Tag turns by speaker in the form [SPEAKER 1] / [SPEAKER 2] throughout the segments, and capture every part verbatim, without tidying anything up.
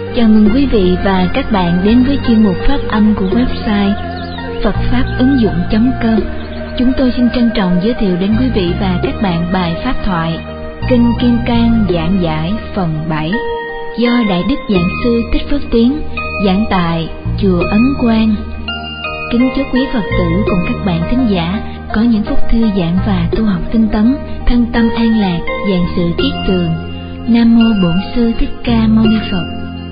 [SPEAKER 1] Chào mừng quý vị và các bạn đến với chuyên mục phát âm của website phật pháp ứng dụng chấm com. Chúng tôi xin trân trọng giới thiệu đến quý vị và các bạn bài pháp thoại Kinh Kim Cang giảng giải phần bảy do Đại Đức Giảng Sư Thích Phước Tiến giảng tại Chùa Ấn Quang. Kính chúc quý Phật tử cùng các bạn thính giả có những phút thư giãn và tu học tinh tấn, thân tâm an lạc, vạn sự kiết tường. Nam mô Bổn Sư Thích Ca Mâu Ni Phật.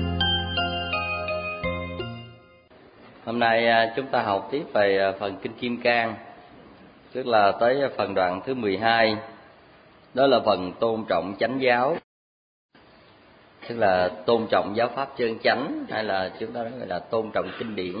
[SPEAKER 2] Hôm nay chúng ta học tiếp về phần Kinh Kim Cang, tức là tới phần đoạn thứ mười hai, đó là phần tôn trọng chánh giáo, tức là tôn trọng giáo pháp chân chánh, hay là chúng ta nói là tôn trọng kinh điển.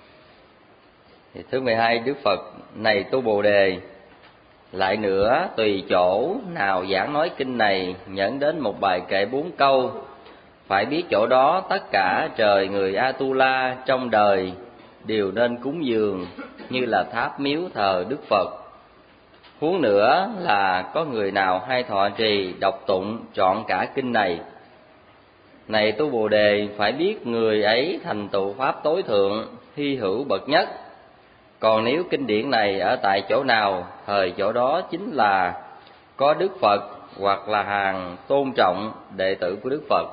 [SPEAKER 2] Thì thứ mười hai, Đức Phật: này tu Bồ Đề, lại nữa tùy chỗ nào giảng nói kinh này, nhẫn đến một bài kệ bốn câu, phải biết chỗ đó tất cả trời người Atula trong đời đều nên cúng dường, như là tháp miếu thờ Đức Phật. Huống nữa là có người nào hay thọ trì đọc tụng trọn cả kinh này. Này tu Bồ Đề, phải biết người ấy thành tựu pháp tối thượng, hy hữu bậc nhất. Còn nếu kinh điển này ở tại chỗ nào, thời chỗ đó chính là có Đức Phật hoặc là hàng tôn trọng đệ tử của Đức Phật.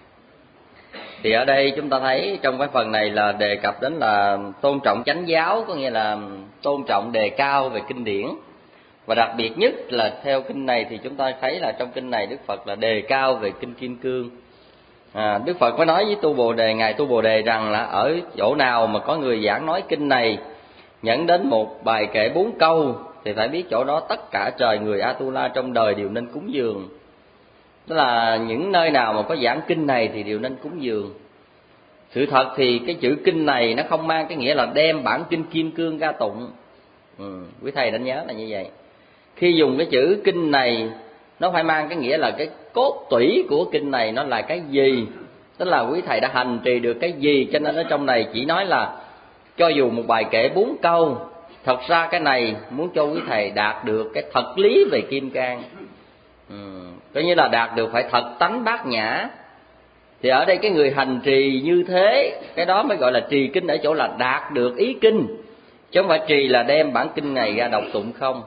[SPEAKER 2] Thì ở đây chúng ta thấy trong cái phần này là đề cập đến là tôn trọng chánh giáo, có nghĩa là tôn trọng đề cao về kinh điển. Và đặc biệt nhất là theo kinh này thì chúng ta thấy là trong kinh này Đức Phật là đề cao về kinh Kim Cương. À, Đức Phật có nói với tu Bồ Đề, ngài tu Bồ Đề rằng là ở chỗ nào mà có người giảng nói kinh này, nhẫn đến một bài kệ bốn câu, thì phải biết chỗ đó tất cả trời người Atula trong đời đều nên cúng dường. Tức là những nơi nào mà có giảng kinh này thì đều nên cúng dường. Sự thật thì cái chữ kinh này nó không mang cái nghĩa là đem bản kinh Kim Cương ra tụng. Ừ, quý thầy đánh nhớ là như vậy. Khi dùng cái chữ kinh này, nó phải mang cái nghĩa là cái cốt tủy của kinh này nó là cái gì, tức là quý thầy đã hành trì được cái gì. Cho nên ở trong này chỉ nói là cho dù một bài kệ bốn câu, thật ra cái này muốn cho quý thầy đạt được cái thật lý về Kim Cang, ừ, coi như là đạt được phải thật tánh bát nhã. Thì ở đây cái người hành trì như thế, cái đó mới gọi là trì kinh, ở chỗ là đạt được ý kinh, chứ không phải trì là đem bản kinh này ra đọc tụng không.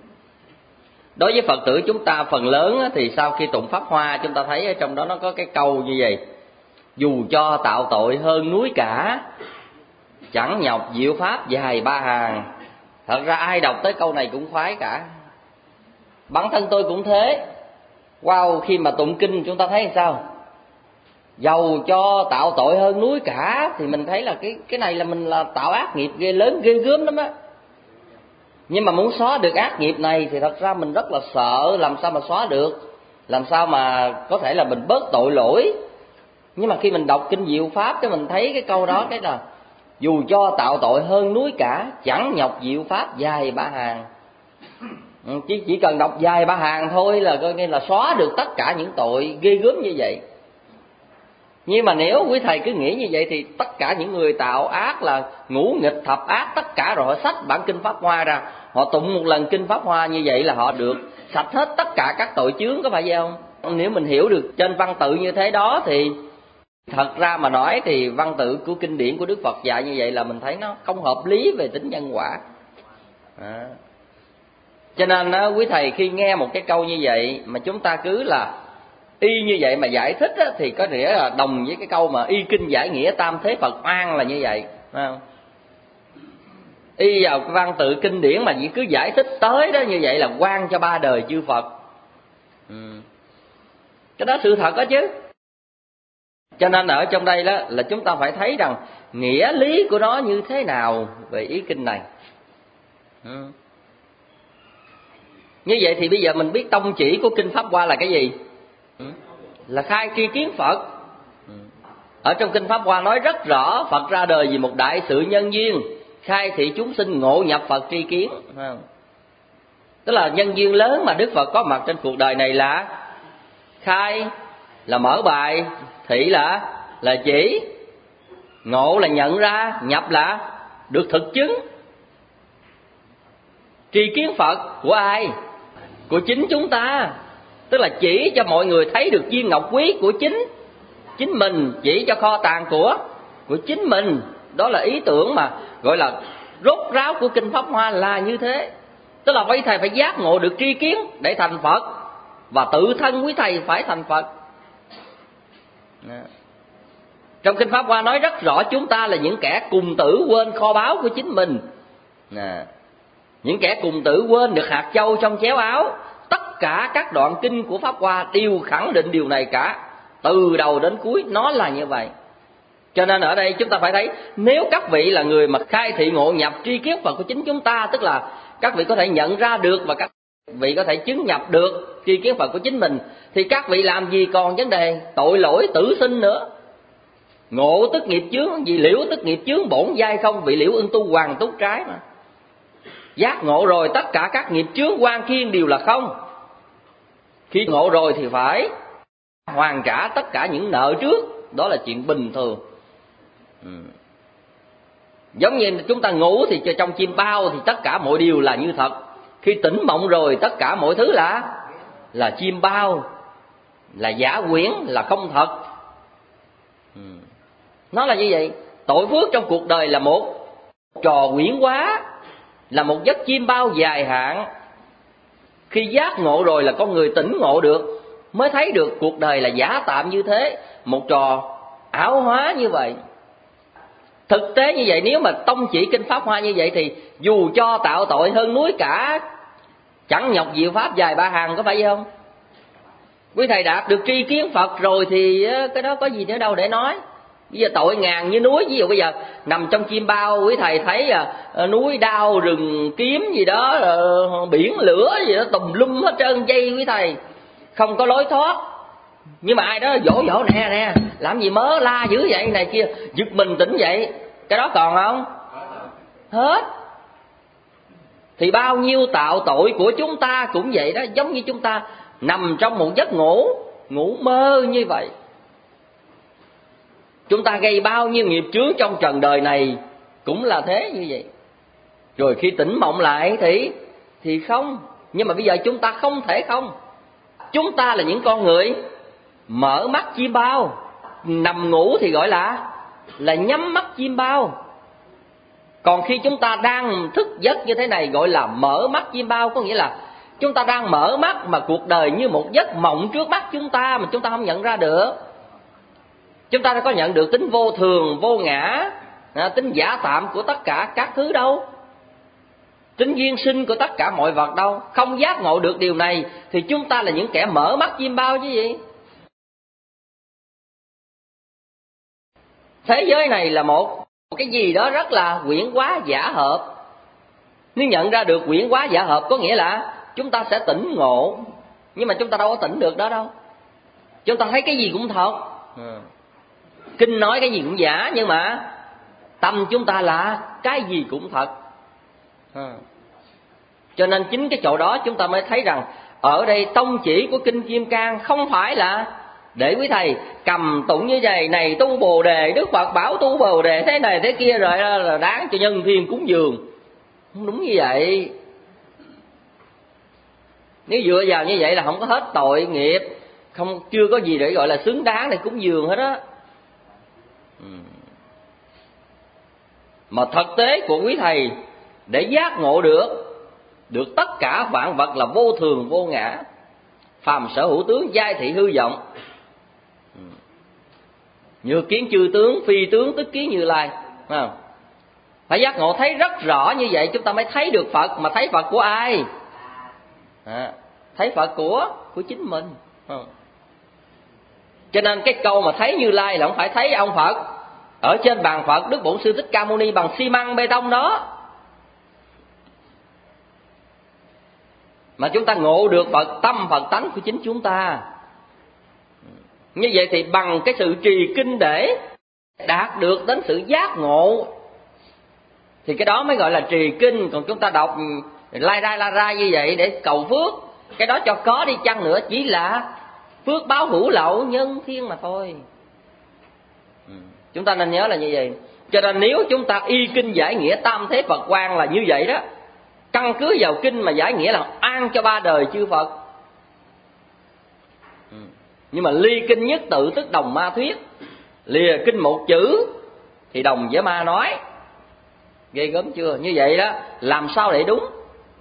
[SPEAKER 2] Đối với Phật tử chúng ta phần lớn thì sau khi tụng Pháp Hoa, chúng ta thấy ở trong đó nó có cái câu như vậy: dù cho tạo tội hơn núi cả, chẳng nhọc diệu pháp dài ba hàng. Thật ra ai đọc tới câu này cũng khoái cả. Bản thân tôi cũng thế. Wow, khi mà tụng kinh chúng ta thấy sao? Dầu cho tạo tội hơn núi cả, thì mình thấy là cái cái này là mình là tạo ác nghiệp ghê lớn, ghê gớm lắm á. Nhưng mà muốn xóa được ác nghiệp này thì thật ra mình rất là sợ, làm sao mà xóa được, làm sao mà có thể là mình bớt tội lỗi. Nhưng mà khi mình đọc kinh Diệu Pháp cái mình thấy cái câu đó, cái là dù cho tạo tội hơn núi cả, chẳng nhọc diệu pháp dài ba hàng. Chỉ, chỉ cần đọc dài ba hàng thôi là coi như là xóa được tất cả những tội ghê gớm như vậy. Nhưng mà nếu quý thầy cứ nghĩ như vậy thì tất cả những người tạo ác là ngũ nghịch thập ác, tất cả rồi họ xách bản kinh Pháp Hoa ra, họ tụng một lần kinh Pháp Hoa như vậy là họ được sạch hết tất cả các tội chướng, có phải vậy không? Nếu mình hiểu được trên văn tự như thế đó thì thật ra mà nói thì văn tự của kinh điển của Đức Phật dạy như vậy là mình thấy nó không hợp lý về tính nhân quả. À. Cho nên đó, quý thầy khi nghe một cái câu như vậy mà chúng ta cứ là y như vậy mà giải thích á, thì có nghĩa là đồng với cái câu mà y kinh giải nghĩa tam thế Phật oan là như vậy, phải không? Y vào cái văn tự kinh điển mà chỉ cứ giải thích tới đó như vậy là oan cho ba đời chư Phật. Ừ. Cái đó sự thật đó chứ. Cho nên ở trong đây đó là chúng ta phải thấy rằng nghĩa lý của nó như thế nào về ý kinh này. Ừ. Như vậy thì bây giờ mình biết tông chỉ của kinh Pháp Hoa là cái gì? Ừ. Là khai tri kiến Phật. Ừ. Ở trong kinh Pháp Hoa nói rất rõ, Phật ra đời vì một đại sự nhân duyên, khai thị chúng sinh ngộ nhập Phật tri kiến. Tức là nhân duyên lớn mà Đức Phật có mặt trên cuộc đời này là khai là mở bài, thị là là chỉ, ngộ là nhận ra, nhập là được thực chứng. Tri kiến Phật của ai? Của chính chúng ta. Tức là chỉ cho mọi người thấy được viên ngọc quý của chính chính mình, chỉ cho kho tàng của của chính mình. Đó là ý tưởng mà gọi là rốt ráo của kinh Pháp Hoa là như thế. Tức là quý thầy phải giác ngộ được tri kiến để thành Phật, và tự thân quý thầy phải thành Phật. Trong kinh Pháp Hoa nói rất rõ chúng ta là những kẻ cùng tử quên kho báu của chính mình. Nè, những kẻ cùng tử quên được hạt châu trong chéo áo. Tất cả các đoạn kinh của Pháp Hoa đều khẳng định điều này cả, từ đầu đến cuối nó là như vậy. Cho nên ở đây chúng ta phải thấy, nếu các vị là người mà khai thị ngộ nhập tri kiến Phật của chính chúng ta, tức là các vị có thể nhận ra được và các vị có thể chứng nhập được tri kiến Phật của chính mình, thì các vị làm gì còn vấn đề tội lỗi tử sinh nữa. Ngộ tức nghiệp chướng, vì liễu tức nghiệp chướng bổn giai không, vị liễu ưng tu hoàng túc trái mà. Giác ngộ rồi tất cả các nghiệp chướng quan kiên đều là không. Khi ngộ rồi thì phải hoàn trả tất cả những nợ trước, đó là chuyện bình thường. Ừ. Giống như chúng ta ngủ thì trong chim bao thì tất cả mọi điều là như thật. Khi tỉnh mộng rồi tất cả mọi thứ là là chim bao, là giả quyển, là không thật. Ừ. Nó là như vậy. Tội phước trong cuộc đời là một trò quyển quá, là một giấc chim bao dài hạn. Khi giác ngộ rồi là con người tỉnh ngộ được, mới thấy được cuộc đời là giả tạm như thế, một trò ảo hóa như vậy. Thực tế như vậy, nếu mà tông chỉ kinh Pháp Hoa như vậy thì dù cho tạo tội hơn núi cả, chẳng nhọc diệu pháp dài ba hàng, có phải vậy không? Quý thầy đạt được tri kiến Phật rồi thì cái đó có gì nữa đâu để nói. Bây giờ tội ngàn như núi, ví dụ bây giờ nằm trong chim bao, quý thầy thấy à, núi đao, rừng kiếm gì đó, à, biển lửa gì đó, tùm lum hết trơn dây quý thầy, không có lối thoát. Nhưng mà ai đó dỗ dỗ nè nè, làm gì mớ la dữ vậy này kia, giật mình tỉnh dậy, cái đó còn không? Hết. Thì bao nhiêu tạo tội của chúng ta cũng vậy đó, giống như chúng ta nằm trong một giấc ngủ, ngủ mơ như vậy. Chúng ta gây bao nhiêu nghiệp chướng trong trần đời này cũng là thế như vậy. Rồi khi tỉnh mộng lại thì thì không. Nhưng mà bây giờ chúng ta không thể không. Chúng ta là những con người mở mắt chim bao. Nằm ngủ thì gọi là là nhắm mắt chim bao. Còn khi chúng ta đang thức giấc như thế này gọi là mở mắt chim bao. Có nghĩa là chúng ta đang mở mắt mà cuộc đời như một giấc mộng trước mắt chúng ta mà chúng ta không nhận ra được. Chúng ta đã có nhận được tính vô thường, vô ngã, tính giả tạm của tất cả các thứ đâu, tính duyên sinh của tất cả mọi vật đâu. Không giác ngộ được điều này thì chúng ta là những kẻ mở mắt chim bao chứ gì. Thế giới này là một cái gì đó rất là quyển quá giả hợp. Nếu nhận ra được quyển quá giả hợp có nghĩa là chúng ta sẽ tỉnh ngộ. Nhưng mà chúng ta đâu có tỉnh được đó đâu. Chúng ta thấy cái gì cũng thật. Ừ. Kinh nói cái gì cũng giả, nhưng mà tâm chúng ta là cái gì cũng thật. À. Cho nên chính cái chỗ đó chúng ta mới thấy rằng ở đây tông chỉ của kinh Kim Cang không phải là để quý thầy cầm tụng như vậy, này tu Bồ Đề, Đức Phật bảo tu Bồ Đề thế này thế kia rồi là đáng cho nhân thiên cúng dường. Không đúng như vậy. Nếu dựa vào như vậy là không có hết tội nghiệp, không chưa có gì để gọi là xứng đáng để cúng dường hết á. Mà thực tế của quý thầy để giác ngộ được được tất cả vạn vật là vô thường vô ngã, phàm sở hữu tướng, giai thị hư vọng, nhược kiến chư tướng, phi tướng tức kiến Như Lai. Không? Phải giác ngộ thấy rất rõ như vậy chúng ta mới thấy được Phật. Mà thấy Phật của ai? À, thấy Phật của của chính mình. Không? Cho nên cái câu mà thấy Như Lai là không phải thấy ông Phật ở trên bàn Phật Đức Bổn Sư Thích Ca Mâu Ni bằng xi măng bê tông đó, mà chúng ta ngộ được Phật tâm Phật tánh của chính chúng ta. Như vậy thì bằng cái sự trì kinh để đạt được đến sự giác ngộ thì cái đó mới gọi là trì kinh. Còn chúng ta đọc lai rai la rai như vậy để cầu phước, cái đó cho có đi chăng nữa chỉ là phước báo hữu lậu nhân thiên mà thôi. Chúng ta nên nhớ là như vậy. Cho nên nếu chúng ta y kinh giải nghĩa tam thế Phật quan là như vậy đó, căn cứ vào kinh mà giải nghĩa là an cho ba đời chư Phật. Nhưng mà ly kinh nhất tự tức đồng ma thuyết, lìa kinh một chữ thì đồng với ma nói. Ghê gớm chưa? Như vậy đó làm sao để đúng?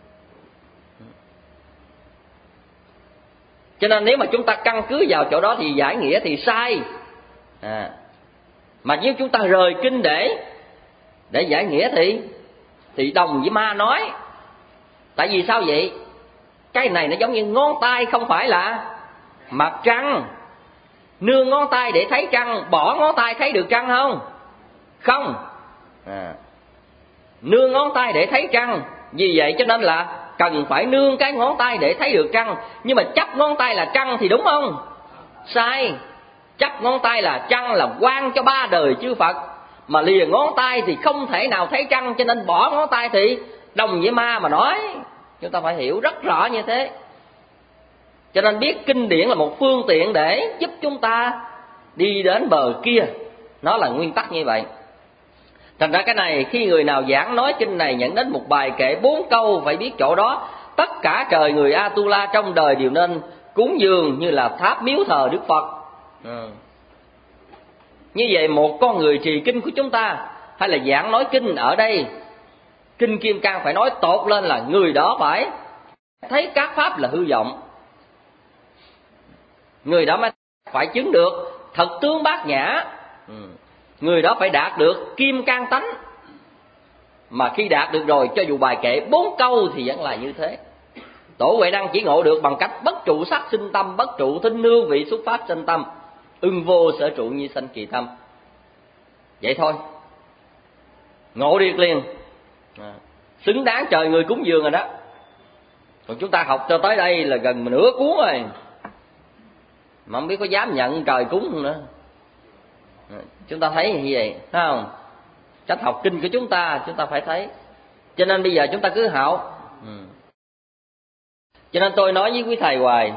[SPEAKER 2] Cho nên nếu mà chúng ta căn cứ vào chỗ đó thì giải nghĩa thì sai. À, mà nếu chúng ta rời kinh để để giải nghĩa thì thì đồng với ma nói. Tại vì sao vậy? Cái này nó giống như ngón tay không phải là mặt trăng. Nương ngón tay để thấy trăng, bỏ ngón tay thấy được trăng không? Không. À, nương ngón tay để thấy trăng. Vì vậy cho nên là cần phải nương cái ngón tay để thấy được trăng. Nhưng mà chấp ngón tay là trăng thì đúng không? Sai. Chấp ngón tay là trăng là quan cho ba đời chư Phật, mà lìa ngón tay thì không thể nào thấy trăng. Cho nên bỏ ngón tay thì đồng với ma mà nói. Chúng ta phải hiểu rất rõ như thế. Cho nên biết kinh điển là một phương tiện để giúp chúng ta đi đến bờ kia. Nó là nguyên tắc như vậy. Thành ra cái này khi người nào giảng nói kinh này nhận đến một bài kệ bốn câu phải biết chỗ đó. Tất cả trời người Atula trong đời đều nên cúng dường như là tháp miếu thờ Đức Phật. Ừ. Như vậy một con người trì kinh của chúng ta hay là giảng nói kinh ở đây, kinh Kim Cang phải nói tột lên là người đó phải thấy các pháp là hư vọng. Người đó mới phải chứng được thật tướng bát nhã. Ừ. Người đó phải đạt được kim cang tánh. Mà khi đạt được rồi, cho dù bài kệ bốn câu thì vẫn là như thế. Tổ Huệ Năng chỉ ngộ được bằng cách bất trụ sắc sinh tâm, bất trụ thinh nương vị xuất pháp sinh tâm, ưng vô sở trụ nhi sanh kỳ tâm. Vậy thôi, ngộ điệt liền. À, xứng đáng trời người cúng dường rồi đó. Còn chúng ta học cho tới đây là gần nửa cuốn rồi, mà không biết có dám nhận trời cúng không nữa. À, chúng ta thấy như vậy, thấy không? Cách học kinh của chúng ta, chúng ta phải thấy. Cho nên bây giờ chúng ta cứ học. Ừ. Cho nên tôi nói với quý thầy hoài,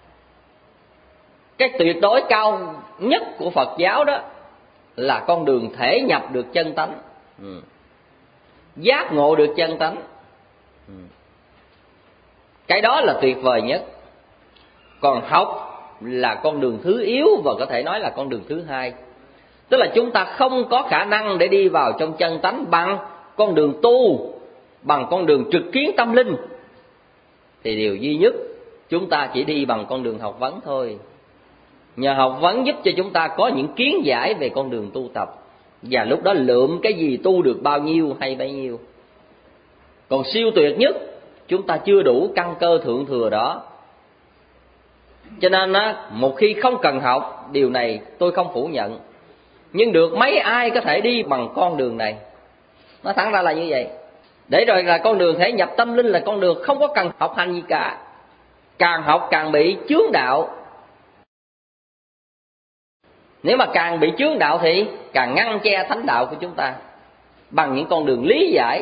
[SPEAKER 2] cái tuyệt đối cao nhất của Phật giáo đó là con đường thể nhập được chân tánh. Ừ. Giác ngộ được chân tánh. Ừ. Cái đó là tuyệt vời nhất. Còn học là con đường thứ yếu, và có thể nói là con đường thứ hai. Tức là chúng ta không có khả năng để đi vào trong chân tánh bằng con đường tu, bằng con đường trực kiến tâm linh. Thì điều duy nhất chúng ta chỉ đi bằng con đường học vấn thôi. Nhờ học vấn giúp cho chúng ta có những kiến giải về con đường tu tập, và lúc đó lượm cái gì tu được bao nhiêu hay bấy nhiêu. Còn siêu tuyệt nhất chúng ta chưa đủ căn cơ thượng thừa đó. Cho nên á, một khi không cần học, điều này tôi không phủ nhận, nhưng được mấy ai có thể đi bằng con đường này. Nó thẳng ra là như vậy. Để rồi là con đường thể nhập tâm linh là con đường không có cần học hành gì cả. Càng học càng bị chướng đạo. Nếu mà càng bị chướng đạo thì càng ngăn che thánh đạo của chúng ta bằng những con đường lý giải.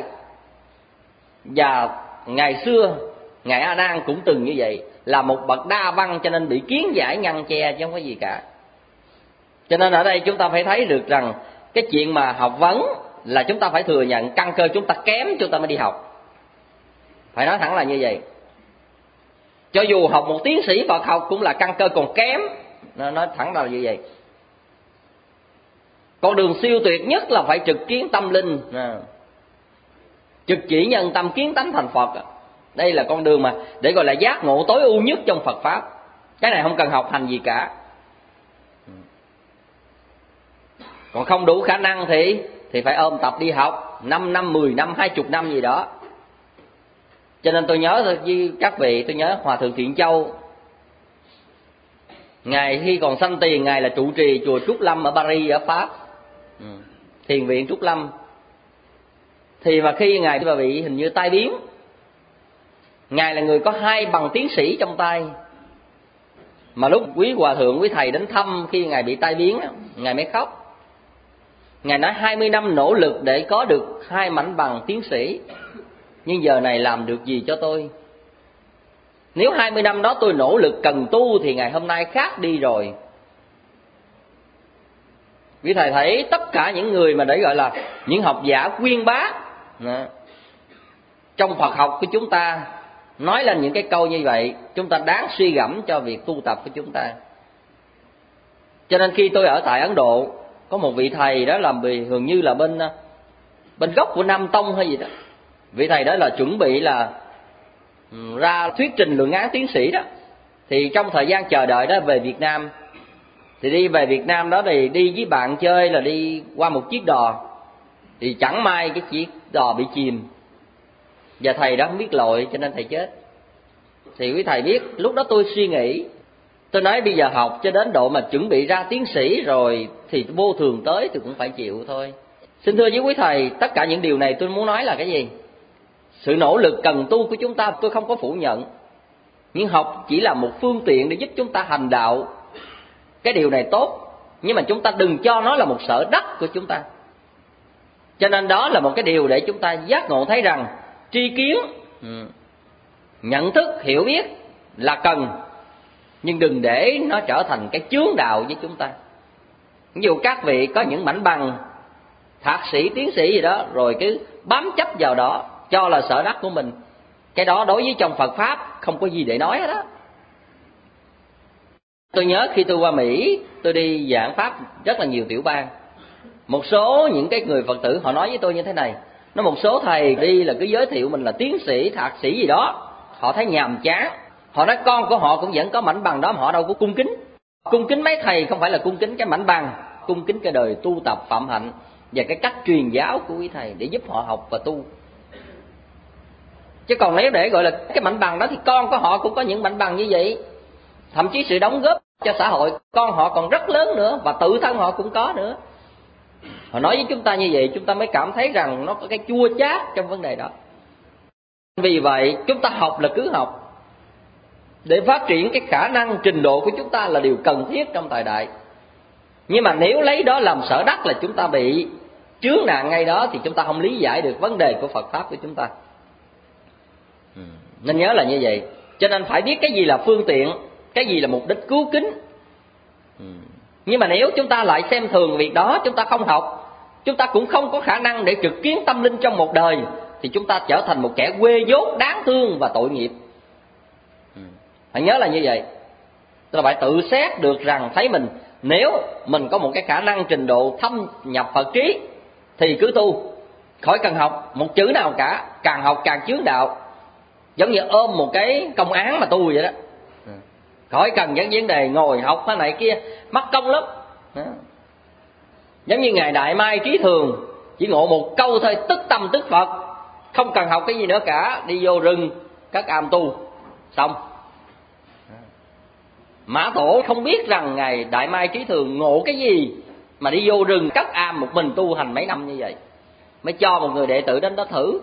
[SPEAKER 2] Và ngày xưa Ngài A Nan cũng từng như vậy, là một bậc đa văn cho nên bị kiến giải ngăn che chứ không có gì cả. Cho nên ở đây chúng ta phải thấy được rằng cái chuyện mà học vấn là chúng ta phải thừa nhận căn cơ chúng ta kém, chúng ta mới đi học. Phải nói thẳng là như vậy. Cho dù học một tiến sĩ Phật học cũng là căn cơ còn kém. Nó nói thẳng là như vậy. Con đường siêu tuyệt nhất là phải trực kiến tâm linh, trực chỉ nhân tâm kiến tánh thành Phật. Đây là con đường mà để gọi là giác ngộ tối ưu nhất trong Phật Pháp. Cái này không cần học hành gì cả. Còn không đủ khả năng thì thì phải ôm tập đi học năm năm, mười năm, hai mươi năm gì đó. Cho nên tôi nhớ thôi với các vị, tôi nhớ Hòa Thượng Thiện Châu. Ngài khi còn sanh tiền, Ngài là trụ trì chùa Trúc Lâm ở Paris ở Pháp. Ừ. Thiền viện Trúc Lâm. Thì mà khi Ngài bị hình như tai biến, Ngài là người có hai bằng tiến sĩ trong tay. Mà lúc quý Hòa Thượng, quý Thầy đến thăm khi Ngài bị tai biến, Ngài mới khóc. Ngài nói hai mươi năm nỗ lực để có được hai mảnh bằng tiến sĩ, nhưng giờ này làm được gì cho tôi? Nếu hai mươi năm đó tôi nỗ lực cần tu thì ngày hôm nay khác đi rồi. Quý Thầy thấy tất cả những người mà để gọi là những học giả quyên bá trong Phật học của chúng ta nói lên những cái câu như vậy, chúng ta đáng suy gẫm cho việc tu tập của chúng ta. Cho nên khi tôi ở tại Ấn Độ, có một vị thầy đó làm bì hình như là bên bên gốc của Nam Tông hay gì đó. Vị thầy đó là chuẩn bị là ra thuyết trình luận án tiến sĩ đó. Thì trong thời gian chờ đợi đó về Việt Nam, thì đi về Việt Nam đó thì đi với bạn chơi là đi qua một chiếc đò, thì chẳng may cái chiếc đò bị chìm, và thầy đó không biết lội cho nên thầy chết. Thì quý thầy biết, lúc đó tôi suy nghĩ, tôi nói bây giờ học cho đến độ mà chuẩn bị ra tiến sĩ rồi thì vô thường tới thì cũng phải chịu thôi. Xin thưa với quý thầy, tất cả những điều này tôi muốn nói là cái gì? Sự nỗ lực cần tu của chúng ta tôi không có phủ nhận, nhưng học chỉ là một phương tiện để giúp chúng ta hành đạo. Cái điều này tốt, nhưng mà chúng ta đừng cho nó là một sở đắc của chúng ta. Cho nên đó là một cái điều để chúng ta giác ngộ thấy rằng tri kiến, nhận thức, hiểu biết là cần, nhưng đừng để nó trở thành cái chướng đạo với chúng ta. Ví dụ các vị có những mảnh bằng thạc sĩ, tiến sĩ gì đó, rồi cứ bám chấp vào đó, cho là sở đắc của mình. Cái đó đối với trong Phật Pháp không có gì để nói hết đó. Tôi nhớ khi tôi qua Mỹ, tôi đi giảng Pháp rất là nhiều tiểu bang. Một số những cái người Phật tử họ nói với tôi như thế này, nói một số thầy đi là cứ giới thiệu mình là tiến sĩ, thạc sĩ gì đó, họ thấy nhàm chán. Họ nói con của họ cũng vẫn có mảnh bằng đó mà họ đâu có cung kính. Cung kính mấy thầy không phải là cung kính cái mảnh bằng, cung kính cái đời tu tập phạm hạnh và cái cách truyền giáo của quý thầy để giúp họ học và tu. Chứ còn nếu để gọi là cái mảnh bằng đó thì con của họ cũng có những mảnh bằng như vậy. Thậm chí sự đóng góp cho xã hội con họ còn rất lớn nữa, và tự thân họ cũng có nữa. Họ nói với chúng ta như vậy, chúng ta mới cảm thấy rằng nó có cái chua chát trong vấn đề đó. Vì vậy chúng ta học là cứ học, để phát triển cái khả năng trình độ của chúng ta là điều cần thiết trong thời đại. Nhưng mà nếu lấy đó làm sở đắc là chúng ta bị chướng nạn ngay đó, thì chúng ta không lý giải được vấn đề của Phật Pháp của chúng ta. Nên nhớ là như vậy. Cho nên phải biết cái gì là phương tiện, cái gì là mục đích cứu kính. Nhưng mà nếu chúng ta lại xem thường việc đó, chúng ta không học, chúng ta cũng không có khả năng để trực kiến tâm linh trong một đời, thì chúng ta trở thành một kẻ quê dốt đáng thương và tội nghiệp. Hãy nhớ là như vậy. Tôi phải tự xét được rằng thấy mình, nếu mình có một cái khả năng trình độ thâm nhập Phật trí thì cứ tu, khỏi cần học một chữ nào cả. Càng học càng chướng đạo, giống như ôm một cái công án mà tu vậy đó. Khỏi cần những vấn đề ngồi học thế này kia, mất công lắm. Giống như Ngài Đại Mai Trí Thường, chỉ ngộ một câu thôi, tức tâm tức Phật, không cần học cái gì nữa cả, đi vô rừng cất am tu xong. Mã Tổ không biết rằng Ngài Đại Mai Trí Thường ngộ cái gì mà đi vô rừng cất am một mình tu hành mấy năm như vậy, mới cho một người đệ tử đến đó thử.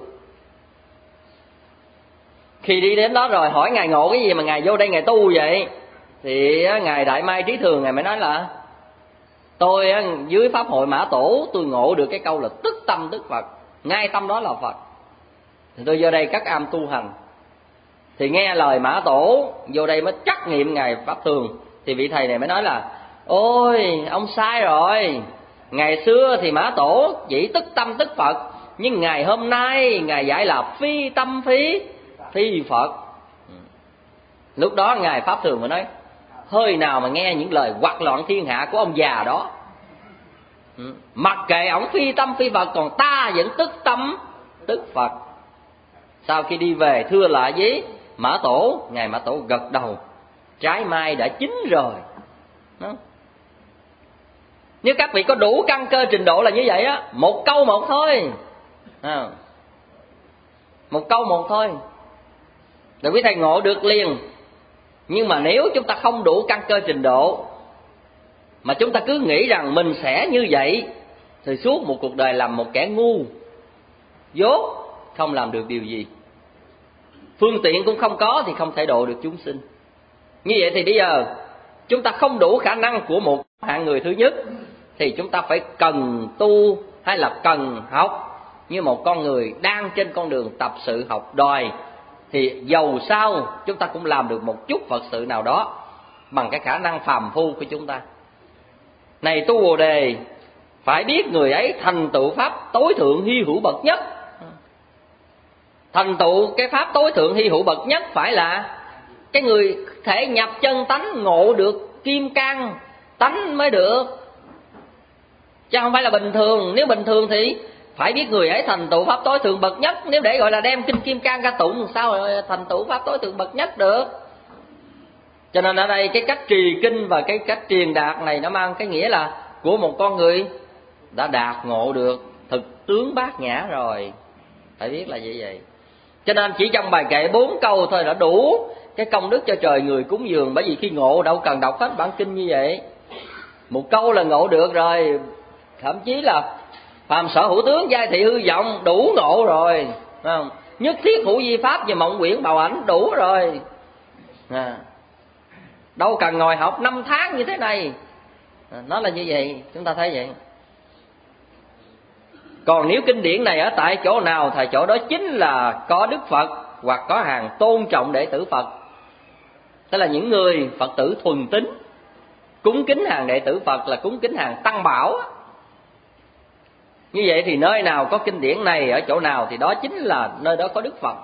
[SPEAKER 2] Khi đi đến đó rồi hỏi Ngài ngộ cái gì mà Ngài vô đây Ngài tu vậy, thì Ngài Đại Mai Trí Thường Ngài mới nói là tôi dưới Pháp hội Mã Tổ tôi ngộ được cái câu là tức tâm tức Phật, ngay tâm đó là Phật, thì tôi vô đây cất am tu hành. Thì nghe lời Mã Tổ vô đây mới trắc nghiệm Ngài Pháp Thường, thì vị thầy này mới nói là ôi ông sai rồi, ngày xưa thì Mã Tổ chỉ tức tâm tức Phật, nhưng ngày hôm nay Ngài dạy là phi tâm phi phi Phật. Lúc đó Ngài Pháp Thường mới nói hơi nào mà nghe những lời hoắc loạn thiên hạ của ông già đó, mặc kệ ổng phi tâm phi Phật, còn ta vẫn tức tâm tức Phật. Sau khi đi về thưa lại với Mã Tổ, Ngài Mã Tổ gật đầu, trái mai đã chín rồi. Đó. Nếu các vị có đủ căn cơ trình độ là như vậy á, một câu một thôi, à, một câu một thôi, để quý thầy ngộ được liền. Nhưng mà nếu chúng ta không đủ căn cơ trình độ, mà chúng ta cứ nghĩ rằng mình sẽ như vậy, thì suốt một cuộc đời làm một kẻ ngu dốt, không làm được điều gì. Phương tiện cũng không có thì không thể độ được chúng sinh. Như vậy thì bây giờ chúng ta không đủ khả năng của một hạng người thứ nhất, thì chúng ta phải cần tu hay là cần học như một con người đang trên con đường tập sự học đòi, thì dầu sao chúng ta cũng làm được một chút Phật sự nào đó bằng cái khả năng phàm phu của chúng ta. Này tu Bồ Đề, phải biết người ấy thành tựu pháp tối thượng hy hữu bậc nhất. Thành tựu cái pháp tối thượng hy hữu bậc nhất phải là cái người thể nhập chân tánh, ngộ được kim cang tánh mới được. chứ không phải là bình thường. Nếu bình thường thì phải biết người ấy thành tựu pháp tối thượng bậc nhất. Nếu để gọi là đem kinh Kim Cang ra tụng, sao thành tựu pháp tối thượng bậc nhất được? Cho nên ở đây cái cách trì kinh và cái cách truyền đạt này nó mang cái nghĩa là của một con người đã đạt ngộ được thực tướng bát nhã rồi. Phải biết là như vậy. Cho nên chỉ trong bài kệ bốn câu thôi đã đủ cái công đức cho trời người cúng dường. Bởi vì khi ngộ đâu cần đọc hết bản kinh như vậy, một câu là ngộ được rồi. Thậm chí là phàm sở hữu tướng giai thị hư vọng đủ ngộ rồi, phải không? Nhất thiết hữu vi pháp và mộng quyển bào ảnh đủ rồi à. Đâu cần ngồi học năm tháng như thế này à, nó là như vậy, chúng ta thấy vậy. Còn nếu kinh điển này ở tại chỗ nào thì chỗ đó chính là có Đức Phật hoặc có hàng tôn trọng đệ tử Phật. Tức là những người Phật tử thuần tín cúng kính hàng đệ tử Phật là cúng kính hàng tăng bảo. Như vậy thì nơi nào có kinh điển này ở chỗ nào thì đó chính là nơi đó có Đức Phật.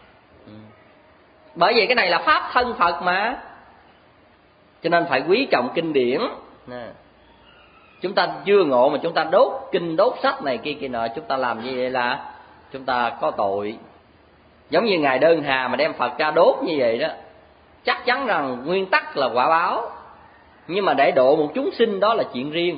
[SPEAKER 2] Bởi vì cái này là pháp thân Phật mà, cho nên phải quý trọng kinh điển. Chúng ta chưa ngộ mà chúng ta đốt kinh đốt sách này kia kia nọ, chúng ta làm như vậy là chúng ta có tội. Giống như Ngài Đơn Hà mà đem Phật ra đốt như vậy đó, chắc chắn rằng nguyên tắc là quả báo. Nhưng mà để độ một chúng sinh đó là chuyện riêng.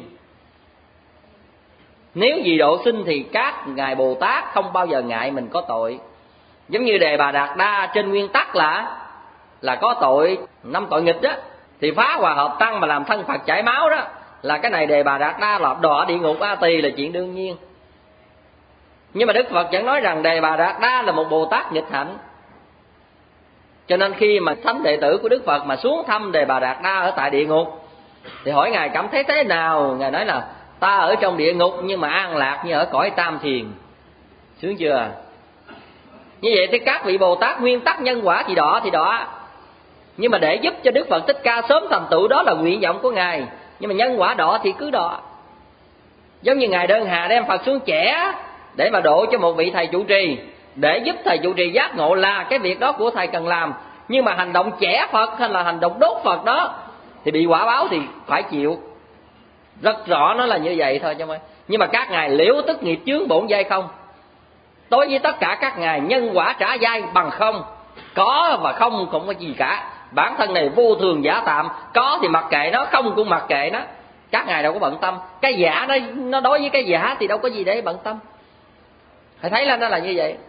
[SPEAKER 2] Nếu vì độ sinh thì các ngài Bồ Tát không bao giờ ngại mình có tội. Giống như Đề Bà Đạt Đa trên nguyên tắc là là có tội năm tội nghịch đó, thì phá hòa hợp tăng mà làm thân Phật chảy máu đó, là cái này Đề Bà Đạt Đa là đọa địa ngục A Tỳ là chuyện đương nhiên. Nhưng mà Đức Phật vẫn nói rằng Đề Bà Đạt Đa là một Bồ Tát nghịch hạnh. Cho nên khi mà thánh đệ tử của Đức Phật mà xuống thăm Đề Bà Đạt Đa ở tại địa ngục thì hỏi Ngài cảm thấy thế nào? Ngài nói là ta ở trong địa ngục nhưng mà an lạc như ở cõi tam thiền. Sướng chưa? Như vậy thì các vị Bồ Tát nguyên tắc nhân quả thì đọa thì đọa, nhưng mà để giúp cho Đức Phật Thích Ca sớm thành tựu đó là nguyện vọng của Ngài. Nhưng mà nhân quả đọa thì cứ đọa. Giống như Ngài Đơn Hà đem Phật xuống chẻ để mà độ cho một vị thầy trụ trì, để giúp thầy trụ trì giác ngộ là cái việc đó của thầy cần làm. Nhưng mà hành động chẻ Phật hay là hành động đốt Phật đó thì bị quả báo thì phải chịu. Rất rõ nó là như vậy thôi chứ. Nhưng mà các ngài liễu tức nghiệp chướng bổn giai không. Đối với tất cả các ngài nhân quả trả giai bằng không. Có và không cũng có gì cả. Bản thân này vô thường giả tạm, có thì mặc kệ nó, không cũng mặc kệ nó. Các ngài đâu có bận tâm. Cái giả nó, nó đối với cái giả thì đâu có gì để bận tâm. Phải thấy là nó là như vậy.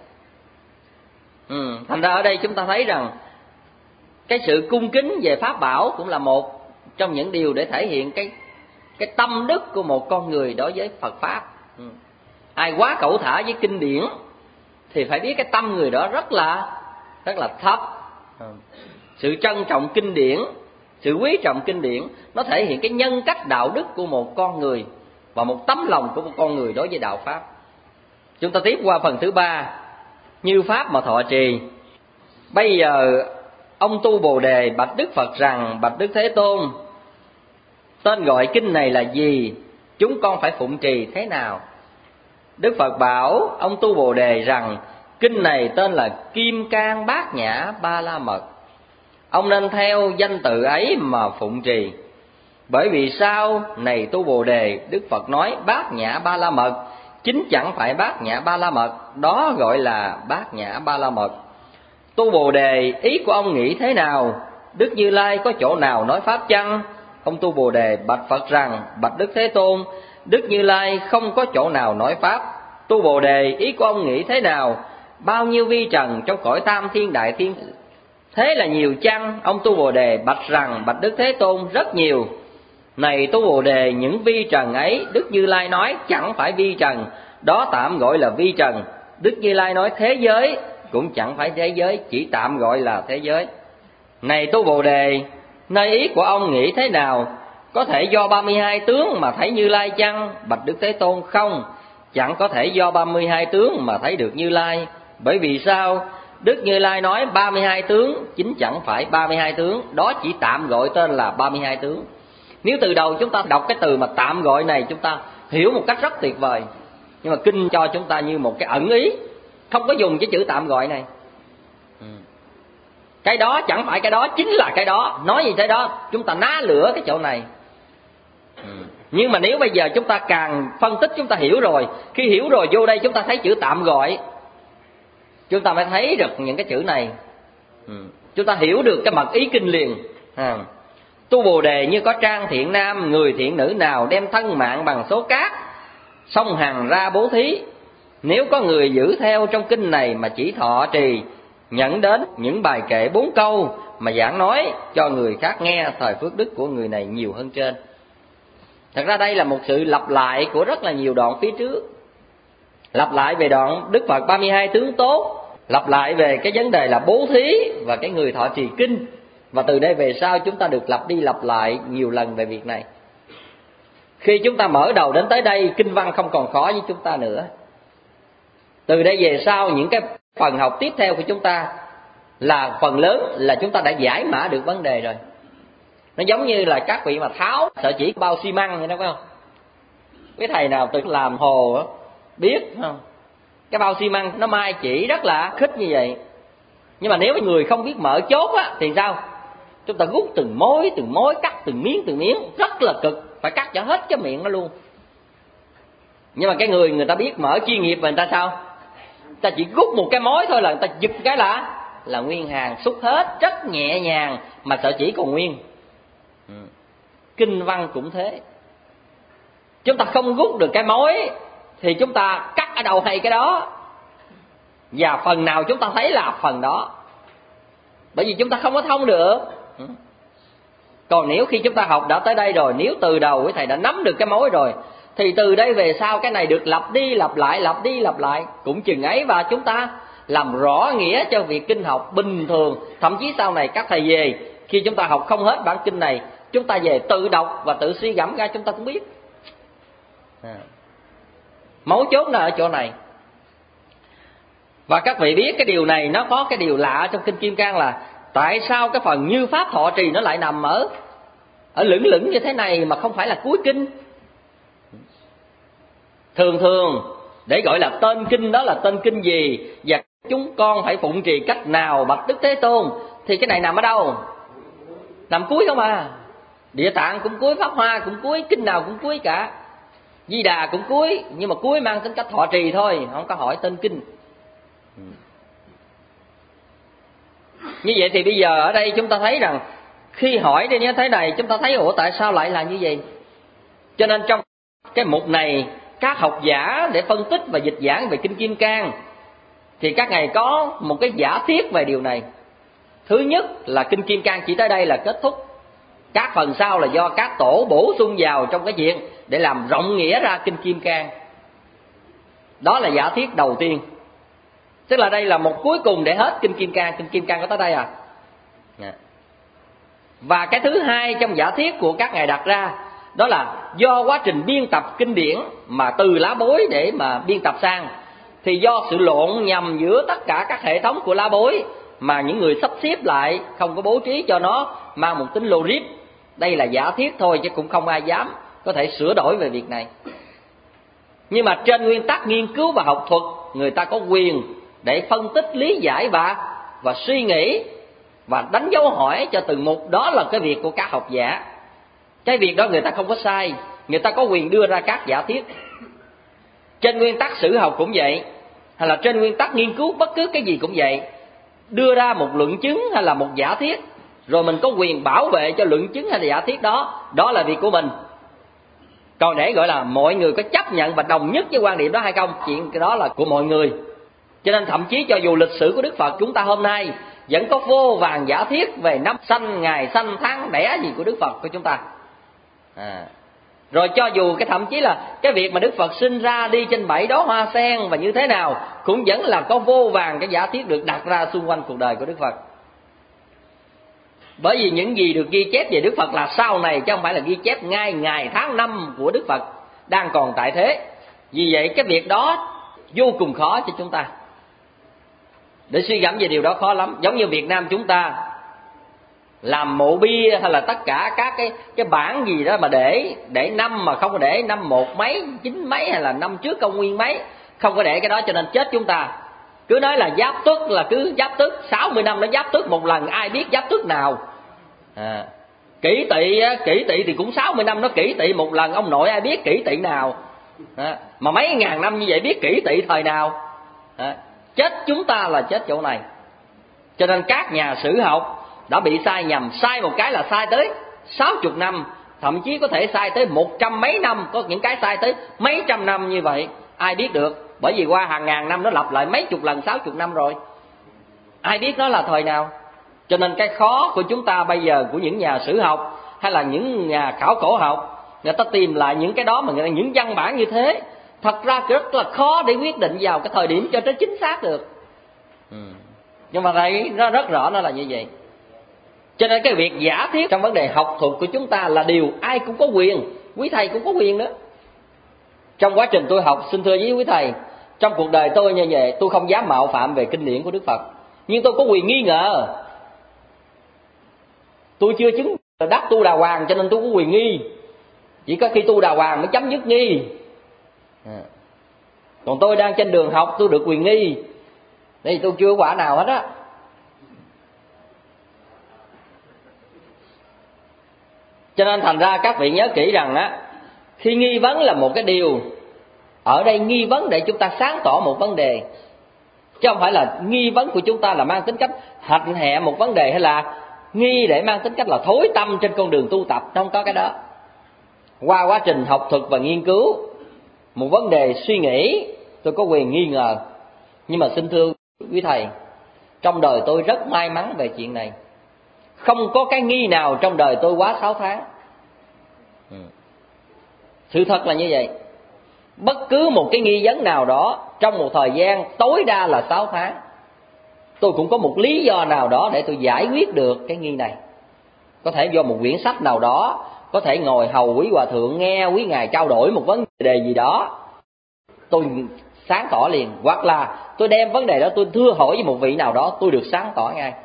[SPEAKER 2] ừ, Thành ra ở đây chúng ta thấy rằng cái sự cung kính về pháp bảo cũng là một trong những điều để thể hiện cái cái tâm đức của một con người đối với Phật pháp. ừ. Ai quá cẩu thả với kinh điển thì phải biết cái tâm người đó rất là rất là thấp. ừ. Sự trân trọng kinh điển, sự quý trọng kinh điển nó thể hiện cái nhân cách đạo đức của một con người và một tấm lòng của một con người đối với đạo pháp. Chúng ta tiếp qua phần thứ ba, như pháp mà thọ trì. Bây giờ ông Tu Bồ Đề bạch Đức Phật rằng: bạch Đức Thế Tôn, tên gọi kinh này là gì? Chúng con phải phụng trì thế nào? Đức Phật bảo ông Tu Bồ Đề rằng: kinh này tên là Kim Cang Bát Nhã Ba La Mật. Ông nên theo danh tự ấy mà phụng trì. Bởi vì sao? Này Tu Bồ Đề, Đức Phật nói Bát Nhã Ba La Mật chính chẳng phải Bát Nhã Ba La Mật, đó gọi là Bát Nhã Ba La Mật. Tu Bồ Đề, ý của ông nghĩ thế nào? Đức Như Lai có chỗ nào nói pháp chăng? Ông Tu Bồ Đề bạch Phật rằng: bạch Đức Thế Tôn, Đức Như Lai không có chỗ nào nói pháp. Tu Bồ Đề, ý của ông nghĩ thế nào? Bao nhiêu vi trần trong cõi tam thiên đại thiên, thế là nhiều chăng? Ông Tu Bồ Đề bạch rằng: bạch Đức Thế Tôn, rất nhiều. Này Tu Bồ Đề, những vi trần ấy Đức Như Lai nói chẳng phải vi trần, đó tạm gọi là vi trần. Đức Như Lai nói thế giới cũng chẳng phải thế giới, chỉ tạm gọi là thế giới. Này Tu Bồ Đề, nơi ý của ông nghĩ thế nào? Có thể do ba mươi hai tướng mà thấy Như Lai chăng? Bạch Đức Thế Tôn, không, chẳng có thể do ba mươi hai tướng mà thấy được Như Lai. Bởi vì sao? Đức Như Lai nói ba mươi hai tướng chính chẳng phải ba mươi hai tướng, đó chỉ tạm gọi tên là ba mươi hai tướng. Nếu từ đầu chúng ta đọc cái từ mà tạm gọi này, chúng ta hiểu một cách rất tuyệt vời. Nhưng mà kinh cho chúng ta như một cái ẩn ý, không có dùng cái chữ tạm gọi này. ừ. Cái đó chẳng phải cái đó, chính là cái đó. Nói gì thế đó, chúng ta ná lửa cái chỗ này. ừ.
[SPEAKER 3] Nhưng mà nếu bây giờ chúng ta càng phân tích, chúng ta hiểu rồi, khi hiểu rồi vô đây chúng ta thấy chữ tạm gọi, chúng ta mới thấy được những cái chữ này. Ừ. Chúng ta hiểu được cái mật ý kinh liền. À. Tu Bồ Đề như có trang thiện nam, người thiện nữ nào đem thân mạng bằng số cát, song hằng ra bố thí. Nếu có người giữ theo trong kinh này mà chỉ thọ trì, nhận đến những bài kệ bốn câu mà giảng nói cho người khác nghe, thời phước đức của người này nhiều hơn trên. Thật ra đây là một sự lặp lại của rất là nhiều đoạn phía trước. Lặp lại về đoạn Đức Phật ba mươi hai tướng tốt, lặp lại về cái vấn đề là bố thí và cái người thọ trì kinh. Và từ đây về sau chúng ta được lặp đi lặp lại nhiều lần về việc này. Khi chúng ta mở đầu đến tới đây, kinh văn không còn khó với chúng ta nữa. Từ đây về sau những cái phần học tiếp theo của chúng ta là phần lớn là chúng ta đã giải mã được vấn đề rồi. Nó giống như là các vị mà tháo sợi chỉ bao xi măng vậy đó, phải không? Cái thầy nào tự làm hồ đó, biết không? Cái bao xi măng nó mai chỉ rất là khích như vậy. Nhưng mà nếu người không biết mở chốt á thì sao? Chúng ta rút từng mối, từng mối, cắt từng miếng, từng miếng, rất là cực, phải cắt cho hết cái miệng nó luôn. Nhưng mà cái người người ta biết mở chuyên nghiệp, người ta sao? Người ta chỉ rút một cái mối thôi là người ta giật cái là là nguyên hàng, xúc hết, rất nhẹ nhàng mà sợi chỉ còn nguyên. Ừ. Kinh văn cũng thế. Chúng ta không rút được cái mối thì chúng ta cắt ở đầu hay cái đó, và phần nào chúng ta thấy là phần đó, bởi vì chúng ta không có thông được. Ừ. Còn nếu khi chúng ta học đã tới đây rồi, nếu từ đầu quý thầy đã nắm được cái mối rồi, thì từ đây về sau cái này được lặp đi lặp lại, lặp đi lặp lại cũng chừng ấy, và chúng ta làm rõ nghĩa cho việc kinh học bình thường. Thậm chí sau này các thầy về, khi chúng ta học không hết bản kinh này, chúng ta về tự đọc và tự suy gẫm ra chúng ta cũng biết. À. Mấu chốt là ở chỗ này. Và các vị biết cái điều này nó có cái điều lạ trong kinh Kim Cang là tại sao cái phần như pháp thọ trì nó lại nằm ở ở lửng lửng như thế này mà không phải là cuối kinh. Thường thường để gọi là tên kinh đó là tên kinh gì và chúng con phải phụng trì cách nào bạch Đức Thế Tôn, thì cái này nằm ở đâu? Nằm cuối không à. Địa Tạng cũng cuối, Pháp Hoa cũng cuối, kinh nào cũng cuối cả. Di Đà cũng cuối, nhưng mà cuối mang tính cách thọ trì thôi, không có hỏi tên kinh. Như vậy thì bây giờ ở đây chúng ta thấy rằng khi hỏi đi như thế này, chúng ta thấy ủa tại sao lại là như vậy? Cho nên trong cái mục này, các học giả để phân tích và dịch giảng về kinh Kim Cang thì các ngài có một cái giả thiết về điều này. Thứ nhất là kinh Kim Cang chỉ tới đây là kết thúc, các phần sau là do các tổ bổ sung vào trong cái chuyện để làm rộng nghĩa ra kinh Kim Cang. Đó là giả thiết đầu tiên. Tức là đây là một cuối cùng để hết kinh Kim Cang. Kinh Kim Cang có tới đây à. Và cái thứ hai trong giả thiết của các ngài đặt ra, đó là do quá trình biên tập kinh điển mà từ lá bối để mà biên tập sang, thì do sự lộn nhầm giữa tất cả các hệ thống của lá bối mà những người sắp xếp lại không có bố trí cho nó mang một tính logic. Đây là giả thiết thôi chứ cũng không ai dám có thể sửa đổi về việc này. Nhưng mà trên nguyên tắc nghiên cứu và học thuật, người ta có quyền để phân tích, lý giải và và suy nghĩ và đánh dấu hỏi cho từng mục. Đó là cái việc của các học giả. Cái việc đó người ta không có sai, người ta có quyền đưa ra các giả thiết. Trên nguyên tắc sử học cũng vậy, hay là trên nguyên tắc nghiên cứu bất cứ cái gì cũng vậy. Đưa ra một luận chứng hay là một giả thiết, rồi mình có quyền bảo vệ cho luận chứng hay là giả thiết đó, đó là việc của mình. Còn để gọi là mọi người có chấp nhận và đồng nhất với quan điểm đó hay không, chuyện cái đó là của mọi người. Cho nên thậm chí cho dù lịch sử của Đức Phật chúng ta hôm nay vẫn có vô vàn giả thiết về năm sanh, ngày sanh, tháng đẻ gì của Đức Phật của chúng ta. À. Rồi cho dù cái thậm chí là cái việc mà Đức Phật sinh ra đi trên bảy đóa hoa sen và như thế nào, cũng vẫn là có vô vàn cái giả thiết được đặt ra xung quanh cuộc đời của Đức Phật. Bởi vì những gì được ghi chép về Đức Phật là sau này, chứ không phải là ghi chép ngay ngày tháng năm của Đức Phật đang còn tại thế. Vì vậy cái việc đó vô cùng khó cho chúng ta. Để suy gẫm về điều đó khó lắm. Giống như Việt Nam chúng ta làm mộ bia hay là tất cả các cái cái bản gì đó mà để để năm mà không có để năm một mấy, chín mấy hay là năm trước công nguyên mấy, không có để cái đó cho nên chết chúng ta. Cứ nói là giáp tuất là cứ giáp tuất, sáu mươi năm nó giáp tuất một lần, ai biết giáp tuất nào. À, Kỷ Tỵ á, Kỷ Tỵ thì cũng sáu mươi năm nó kỷ tỵ một lần, ông nội ai biết kỷ tỵ nào. Đó. Mà mấy ngàn năm như vậy biết kỷ tỵ thời nào. Đó. Chết chúng ta là chết chỗ này. Cho nên các nhà sử học đã bị sai nhầm, sai một cái là sai tới sáu mươi năm, thậm chí có thể sai tới một trăm mấy năm, có những cái sai tới mấy trăm năm như vậy. Ai biết được, bởi vì qua hàng ngàn năm nó lặp lại mấy chục lần, sáu mươi năm rồi. Ai biết nó là thời nào. Cho nên cái khó của chúng ta bây giờ, của những nhà sử học hay là những nhà khảo cổ học, người ta tìm lại những cái đó mà người ta, những văn bản như thế, thật ra rất là khó để quyết định vào cái thời điểm cho nó chính xác được. Ừ. Nhưng mà thấy nó rất rõ nó là như vậy. Cho nên cái việc giả thiết trong vấn đề học thuật của chúng ta là điều ai cũng có quyền, quý thầy cũng có quyền đó. Trong quá trình tôi học, xin thưa với quý thầy, trong cuộc đời tôi như vậy, tôi không dám mạo phạm về kinh điển của Đức Phật, nhưng tôi có quyền nghi ngờ. Tôi chưa chứng đắc tu đà hoàng cho nên tôi có quyền nghi. Chỉ có khi tu đà hoàng mới chấm dứt nghi. À. Còn tôi đang trên đường học tôi được quyền nghi. Đây tôi chưa có quả nào hết á. Cho nên thành ra các vị nhớ kỹ rằng á, khi nghi vấn là một cái điều, ở đây nghi vấn để chúng ta sáng tỏ một vấn đề, chứ không phải là nghi vấn của chúng ta là mang tính cách hành hạ một vấn đề, hay là nghi để mang tính cách là thối tâm trên con đường tu tập. Không có cái đó. Qua quá trình học thuật và nghiên cứu một vấn đề suy nghĩ, tôi có quyền nghi ngờ. Nhưng mà xin thưa quý thầy, trong đời tôi rất may mắn về chuyện này. Không có cái nghi nào trong đời tôi quá sáu tháng. Ừ. Sự thật là như vậy. Bất cứ một cái nghi vấn nào đó trong một thời gian tối đa là sáu tháng, tôi cũng có một lý do nào đó để tôi giải quyết được cái nghi này. Có thể do một quyển sách nào đó, có thể ngồi hầu quý hòa thượng nghe quý ngài trao đổi một vấn đề gì đó, tôi sáng tỏ liền. Hoặc là tôi đem vấn đề đó tôi thưa hỏi với một vị nào đó, tôi được sáng tỏ ngay.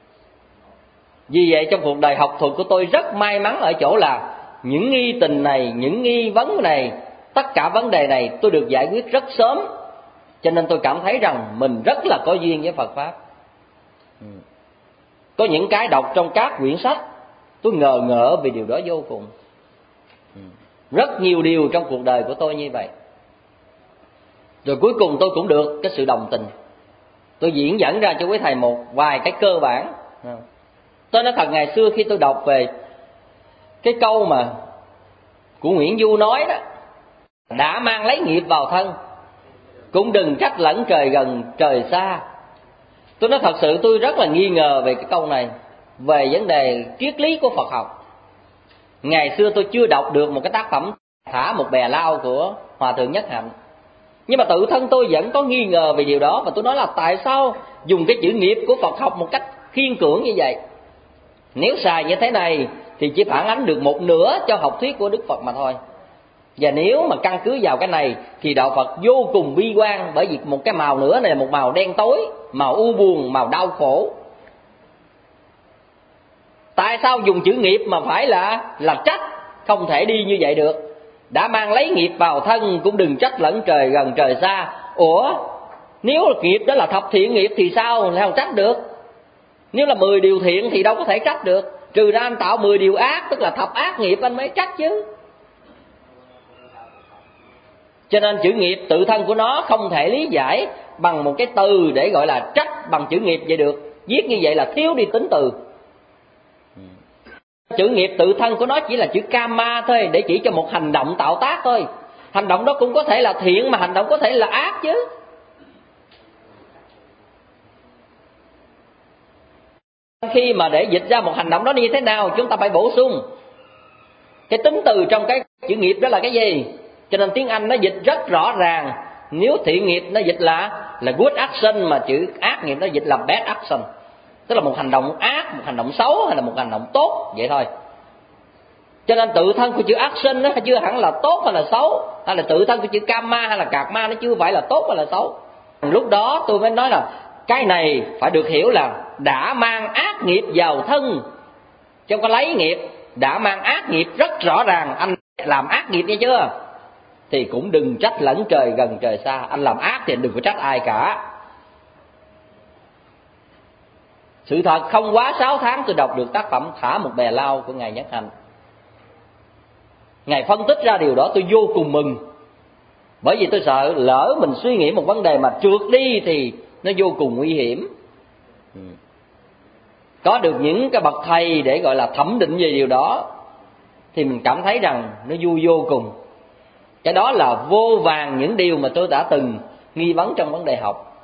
[SPEAKER 3] Vì vậy trong cuộc đời học thuật của tôi rất may mắn ở chỗ là những nghi tình này, những nghi vấn này, tất cả vấn đề này tôi được giải quyết rất sớm. Cho nên tôi cảm thấy rằng mình rất là có duyên với Phật Pháp. Có những cái đọc trong các quyển sách tôi ngờ ngỡ về điều đó vô cùng. Rất nhiều điều trong cuộc đời của tôi như vậy. Rồi cuối cùng tôi cũng được cái sự đồng tình. Tôi diễn dẫn ra cho quý thầy một vài cái cơ bản. Tôi nói thật, ngày xưa khi tôi đọc về cái câu mà của Nguyễn Du nói đó, đã mang lấy nghiệp vào thân, cũng đừng trách lẫn trời gần trời xa. Tôi nói thật sự tôi rất là nghi ngờ về cái câu này, về vấn đề triết lý của Phật học. Ngày xưa tôi chưa đọc được một cái tác phẩm Thả một bè lao của Hòa thượng Nhất Hạnh, nhưng mà tự thân tôi vẫn có nghi ngờ về điều đó. Và tôi nói là tại sao dùng cái chữ nghiệp của Phật học một cách khiên cưỡng như vậy? Nếu xài như thế này thì chỉ phản ánh được một nửa cho học thuyết của Đức Phật mà thôi. Và nếu mà căn cứ vào cái này thì đạo Phật vô cùng bi quan, bởi vì một cái màu nữa này là một màu đen tối, màu u buồn, màu đau khổ. Tại sao dùng chữ nghiệp mà phải là là trách? Không thể đi như vậy được. Đã mang lấy nghiệp vào thân, cũng đừng trách lẫn trời gần trời xa. Ủa, nếu nghiệp đó là thập thiện nghiệp thì sao lại không trách được? Nếu là mười điều thiện thì đâu có thể trách được. Trừ ra anh tạo mười điều ác, tức là thập ác nghiệp anh mới trách chứ. Cho nên chữ nghiệp tự thân của nó không thể lý giải bằng một cái từ để gọi là trách bằng chữ nghiệp vậy được. Viết như vậy là thiếu đi tính từ. Chữ nghiệp tự thân của nó chỉ là chữ karma thôi, để chỉ cho một hành động tạo tác thôi. Hành động đó cũng có thể là thiện, mà hành động có thể là ác chứ. Khi mà để dịch ra một hành động đó như thế nào, chúng ta phải bổ sung cái tính từ trong cái chữ nghiệp đó là cái gì. Cho nên tiếng Anh nó dịch rất rõ ràng. Nếu thiện nghiệp nó dịch là là good action, mà chữ ác nghiệp nó dịch là bad action, tức là một hành động ác, một hành động xấu hay là một hành động tốt, vậy thôi. Cho nên tự thân của chữ action nó chưa hẳn là tốt hay là xấu, hay là tự thân của chữ karma hay là karma nó chưa phải là tốt hay là xấu. Lúc đó tôi mới nói là cái này phải được hiểu là đã mang ác nghiệp vào thân, chứ không có lấy nghiệp. Đã mang ác nghiệp rất rõ ràng, anh làm ác nghiệp nghe chưa, thì cũng đừng trách lẫn trời gần trời xa. Anh làm ác thì đừng có trách ai cả. Sự thật không quá sáu tháng tôi đọc được tác phẩm Thả Một Bè Lao của Ngài Nhất Hạnh. Ngài phân tích ra điều đó tôi vô cùng mừng. Bởi vì tôi sợ lỡ mình suy nghĩ một vấn đề mà trượt đi thì nó vô cùng nguy hiểm. Có được những cái bậc thầy để gọi là thẩm định về điều đó thì mình cảm thấy rằng nó vui vô cùng. Cái đó là vô vàn những điều mà tôi đã từng nghi vấn trong vấn đề học.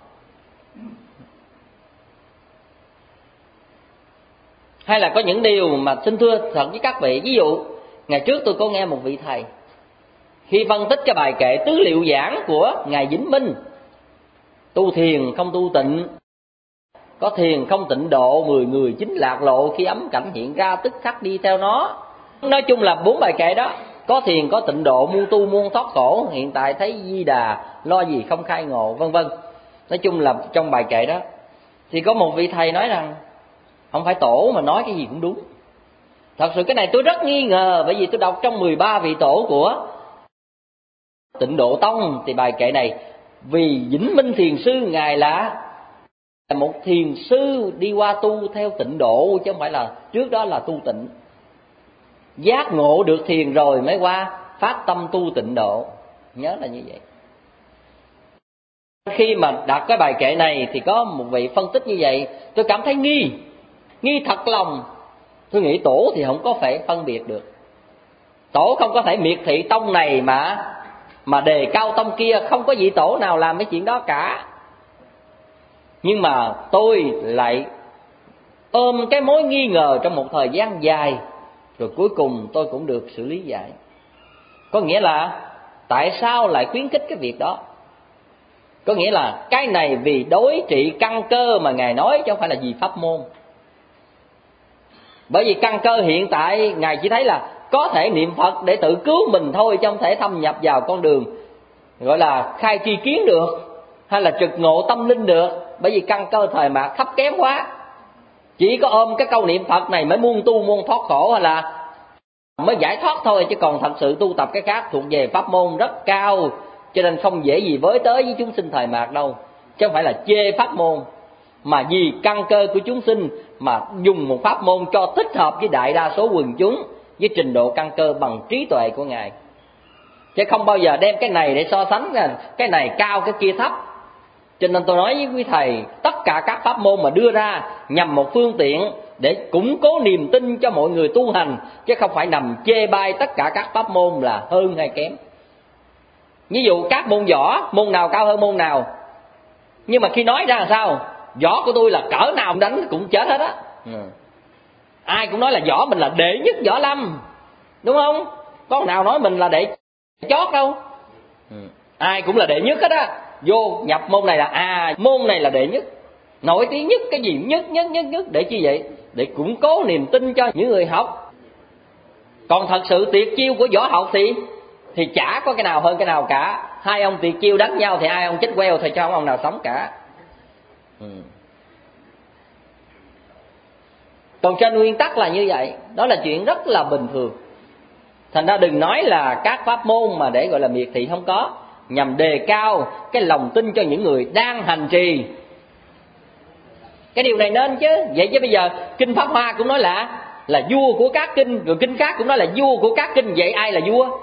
[SPEAKER 3] Hay là có những điều mà xin thưa thật với các vị. Ví dụ ngày trước tôi có nghe một vị thầy khi phân tích cái bài kệ tứ liệu giảng của Ngài Vĩnh Minh, tu thiền không tu tịnh, có thiền không tịnh độ, mười người chính lạc lộ, khi ấm cảnh hiện ra tức khắc đi theo nó. Nói chung là bốn bài kệ đó, có thiền có tịnh độ, muôn tu muôn thoát khổ, hiện tại thấy Di Đà, lo gì không khai ngộ, vân vân. Nói chung là trong bài kệ đó thì có một vị thầy nói rằng không phải tổ mà nói cái gì cũng đúng. Thật sự cái này tôi rất nghi ngờ, bởi vì tôi đọc trong mười ba vị tổ của Tịnh Độ Tông thì bài kệ này, vì Vĩnh Minh Thiền Sư Ngài là một thiền sư đi qua tu theo tịnh độ, chứ không phải là trước đó là tu tịnh. Giác ngộ được thiền rồi mới qua phát tâm tu tịnh độ. Nhớ là như vậy. Khi mà đặt cái bài kệ này thì có một vị phân tích như vậy, tôi cảm thấy nghi, nghi thật lòng. Tôi nghĩ tổ thì không có thể phân biệt được. Tổ không có thể miệt thị tông này mà mà đề cao tông kia, không có vị tổ nào làm cái chuyện đó cả. Nhưng mà tôi lại ôm cái mối nghi ngờ trong một thời gian dài, rồi cuối cùng tôi cũng được xử lý giải. Có nghĩa là tại sao lại khuyến khích cái việc đó? Có nghĩa là cái này vì đối trị căn cơ mà Ngài nói, chứ không phải là vì pháp môn. Bởi vì căn cơ hiện tại Ngài chỉ thấy là có thể niệm Phật để tự cứu mình thôi, chứ không thể thâm nhập vào con đường gọi là khai tri kiến được, hay là trực ngộ tâm linh được. Bởi vì căn cơ thời mạt thấp kém quá. Chỉ có ôm cái câu niệm Phật này mới muôn tu muôn thoát khổ, hay là mới giải thoát thôi, chứ còn thật sự tu tập cái khác thuộc về pháp môn rất cao, cho nên không dễ gì với tới với chúng sinh thời mạt đâu. Chứ không phải là chê pháp môn, mà vì căn cơ của chúng sinh mà dùng một pháp môn cho thích hợp với đại đa số quần chúng, với trình độ căn cơ bằng trí tuệ của Ngài. Chứ không bao giờ đem cái này để so sánh cái này cao cái kia thấp. Cho nên tôi nói với quý thầy, tất cả các pháp môn mà đưa ra nhằm một phương tiện để củng cố niềm tin cho mọi người tu hành, chứ không phải nằm chê bai tất cả các pháp môn là hơn hay kém. Ví dụ các môn võ, môn nào cao hơn môn nào, nhưng mà khi nói ra là sao? Võ của tôi là cỡ nào đánh cũng chết hết á. Ừ. Ai cũng nói là võ mình là đệ nhất võ lâm, đúng không? Có con nào nói mình là đệ chót đâu. Ừ. Ai cũng là đệ nhất hết á. Vô nhập môn này là à môn này là đệ nhất, nổi tiếng nhất, cái gì nhất nhất nhất nhất. Để chi vậy? Để củng cố niềm tin cho những người học. Còn thật sự tuyệt chiêu của võ học thì thì chả có cái nào hơn cái nào cả. Hai ông tuyệt chiêu đánh nhau thì hai ông chết queo thôi, chứ không ông nào sống cả. Ừ. Còn trên nguyên tắc là như vậy, đó là chuyện rất là bình thường. Thành ra đừng nói là các pháp môn mà để gọi là miệt thị, không có, nhằm đề cao cái lòng tin cho những người đang hành trì. Cái điều này nên chứ. Vậy chứ bây giờ kinh Pháp Hoa cũng nói là là vua của các kinh, rồi kinh khác cũng nói là vua của các kinh. Vậy ai là vua?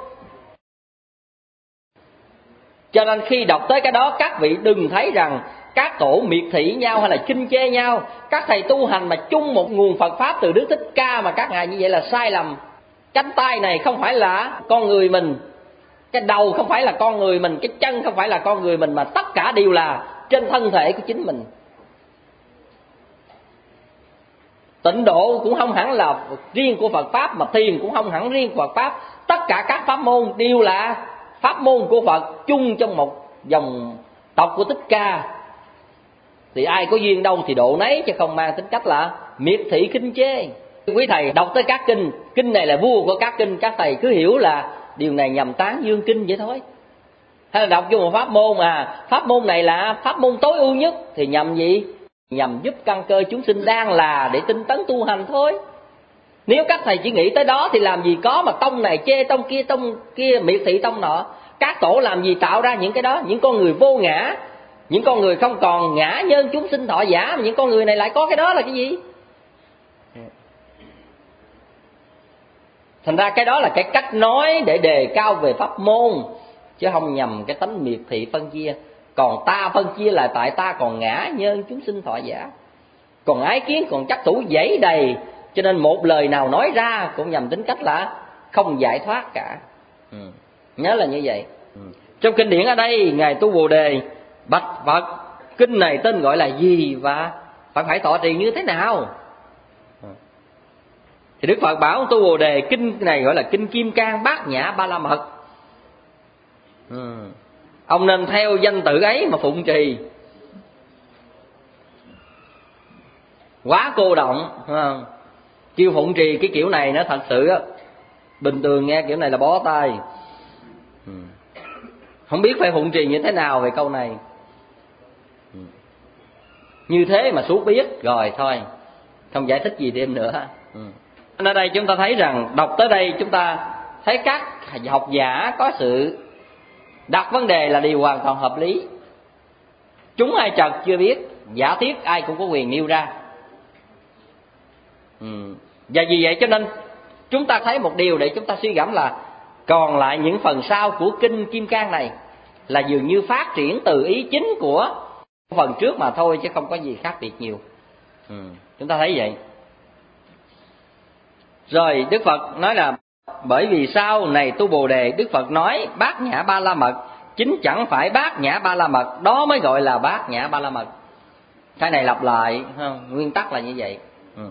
[SPEAKER 3] Cho nên khi đọc tới cái đó, các vị đừng thấy rằng các tổ miệt thị nhau hay là chinh chê nhau. Các thầy tu hành mà chung một nguồn Phật Pháp từ Đức Thích Ca mà các ngài như vậy là sai lầm. Cánh tay này không phải là con người mình, cái đầu không phải là con người mình, cái chân không phải là con người mình, mà tất cả đều là trên thân thể của chính mình. Tịnh độ cũng không hẳn là riêng của Phật Pháp, mà thiền cũng không hẳn riêng của Phật Pháp. Tất cả các pháp môn đều là pháp môn của Phật chung trong một dòng tộc của Thích Ca. Thì ai có duyên đâu thì độ nấy, chứ không mang tính cách là miệt thị khinh chê. Quý thầy đọc tới các kinh, kinh này là vua của các kinh, các thầy cứ hiểu là điều này nhằm tán dương kinh vậy thôi. Hay là đọc vô một pháp môn mà pháp môn này là pháp môn tối ưu nhất, thì nhằm gì? Nhằm giúp căn cơ chúng sinh đang là để tinh tấn tu hành thôi. Nếu các thầy chỉ nghĩ tới đó thì làm gì có mà tông này chê tông kia, tông kia miệt thị tông nọ. Các tổ làm gì tạo ra những cái đó, những con người vô ngã, Những con người không còn ngã nhân chúng sinh thọ giả, mà những con người này lại có cái đó là cái gì? Thành ra cái đó là cái cách nói để đề cao về pháp môn, chứ không nhằm cái tánh miệt thị phân chia. Còn ta phân chia là tại ta còn ngã nhân chúng sinh thọ giả, còn ái kiến, còn chấp thủ dẫy đầy. Cho nên một lời nào nói ra cũng nhằm tính cách là không giải thoát cả. ừ. Nhớ là như vậy. ừ. Trong kinh điển ở đây, Ngài Tu Bồ Đề bạch Phật, kinh này tên gọi là gì và phải phải thọ trì như thế nào? Thì Đức Phật bảo Tu Bồ Đề, kinh này gọi là kinh Kim Cang Bát Nhã Ba La Mật. ừ. Ông nên theo danh tự ấy mà phụng trì. Quá cô động, không? Kêu phụng trì cái kiểu này nó thật sự á, bình thường nghe kiểu này là bó tay. ừ. Không biết phải phụng trì như thế nào về câu này. ừ. Như thế mà suốt biết rồi thôi, không giải thích gì thêm nữa. ừ. Ở đây chúng ta thấy rằng, đọc tới đây chúng ta thấy các học giả có sự đặt vấn đề là điều hoàn toàn hợp lý. Chúng ai trật chưa biết, giả thiết ai cũng có quyền nêu ra. ừ. Và vì vậy cho nên chúng ta thấy một điều để chúng ta suy gẫm là còn lại những phần sau của kinh Kim Cang này là dường như phát triển từ ý chính của phần trước mà thôi, chứ không có gì khác biệt nhiều. ừ. Chúng ta thấy vậy. Rồi Đức Phật nói là bởi vì sao này Tu Bồ Đề, Đức Phật nói Bát Nhã Ba La Mật chính chẳng phải Bát Nhã Ba La Mật, đó mới gọi là Bát Nhã Ba La Mật. Cái này lặp lại, không? Nguyên tắc là như vậy. ừ.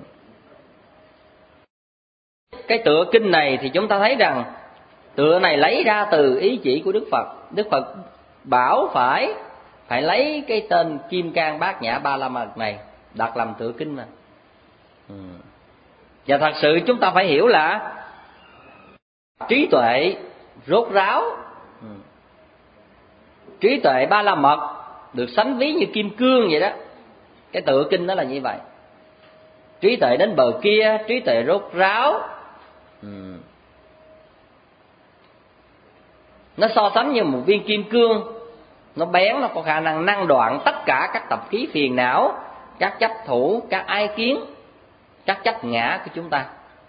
[SPEAKER 3] Cái tựa kinh này thì chúng ta thấy rằng tựa này lấy ra từ ý chỉ của Đức Phật. Đức Phật bảo phải phải lấy cái tên Kim Cang Bát Nhã Ba La Mật này đặt làm tựa kinh mà. ừ. Và thật sự chúng ta phải hiểu là trí tuệ rốt ráo, ừ. trí tuệ Ba La Mật được sánh ví như kim cương vậy đó. Cái tựa kinh đó là như vậy. Trí tuệ đến bờ kia, trí tuệ rốt ráo, ừ. nó so sánh như một viên kim cương, nó bén, nó có khả năng năng đoạn tất cả các tập khí phiền não, các chấp thủ, các ái kiến, các chấp ngã của chúng ta.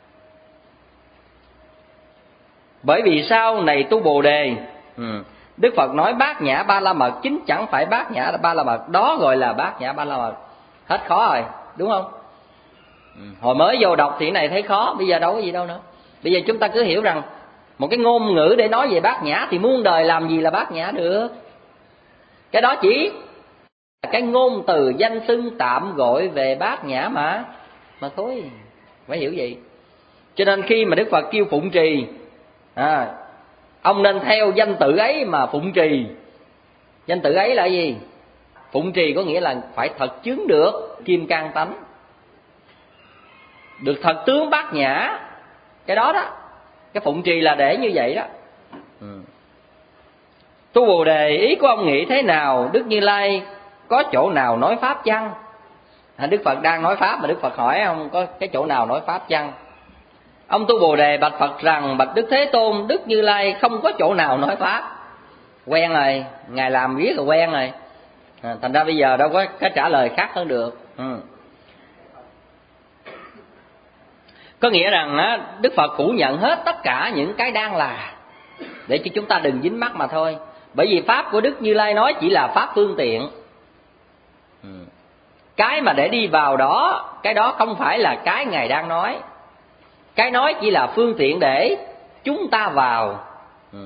[SPEAKER 3] Bởi vì sao này Tu Bồ Đề, ừ. Đức Phật nói Bát Nhã Ba La Mật chính chẳng phải Bát Nhã Ba La Mật, đó gọi là Bát Nhã Ba La Mật. Hết khó rồi, đúng không? ừ. Hồi mới vô đọc thì cái này thấy khó, bây giờ đâu có gì đâu nữa. Bây giờ chúng ta cứ hiểu rằng một cái ngôn ngữ để nói về Bát Nhã thì muôn đời làm gì là Bát Nhã được. Cái đó chỉ là cái ngôn từ danh xưng tạm gọi về Bát Nhã mà mà thôi, phải hiểu vậy. Cho nên khi mà Đức Phật kêu phụng trì, à, ông nên theo danh tự ấy mà phụng trì. Danh tự ấy là gì? Phụng trì có nghĩa là phải thật chứng được kim cang tánh, được thật tướng Bát Nhã. Cái đó đó, cái phụng trì là để như vậy đó. ừ. Tu Bồ Đề, ý của ông nghĩ thế nào? Đức Như Lai có chỗ nào nói pháp chăng? À, Đức Phật đang nói pháp mà Đức Phật hỏi ông có cái chỗ nào nói pháp chăng? Ông Tu Bồ Đề bạch Phật rằng bạch Đức Thế Tôn, Đức Như Lai không có chỗ nào nói pháp. Quen rồi, Ngài làm riết rồi quen rồi. À, thành ra bây giờ đâu có cái trả lời khác hơn được. ừ. Có nghĩa rằng á, Đức Phật phủ nhận hết tất cả những cái đang là, để cho chúng ta đừng dính mắc mà thôi. Bởi vì pháp của Đức Như Lai nói chỉ là pháp phương tiện. ừ. Cái mà để đi vào đó, cái đó không phải là cái Ngài đang nói. Cái nói chỉ là phương tiện để chúng ta vào. ừ.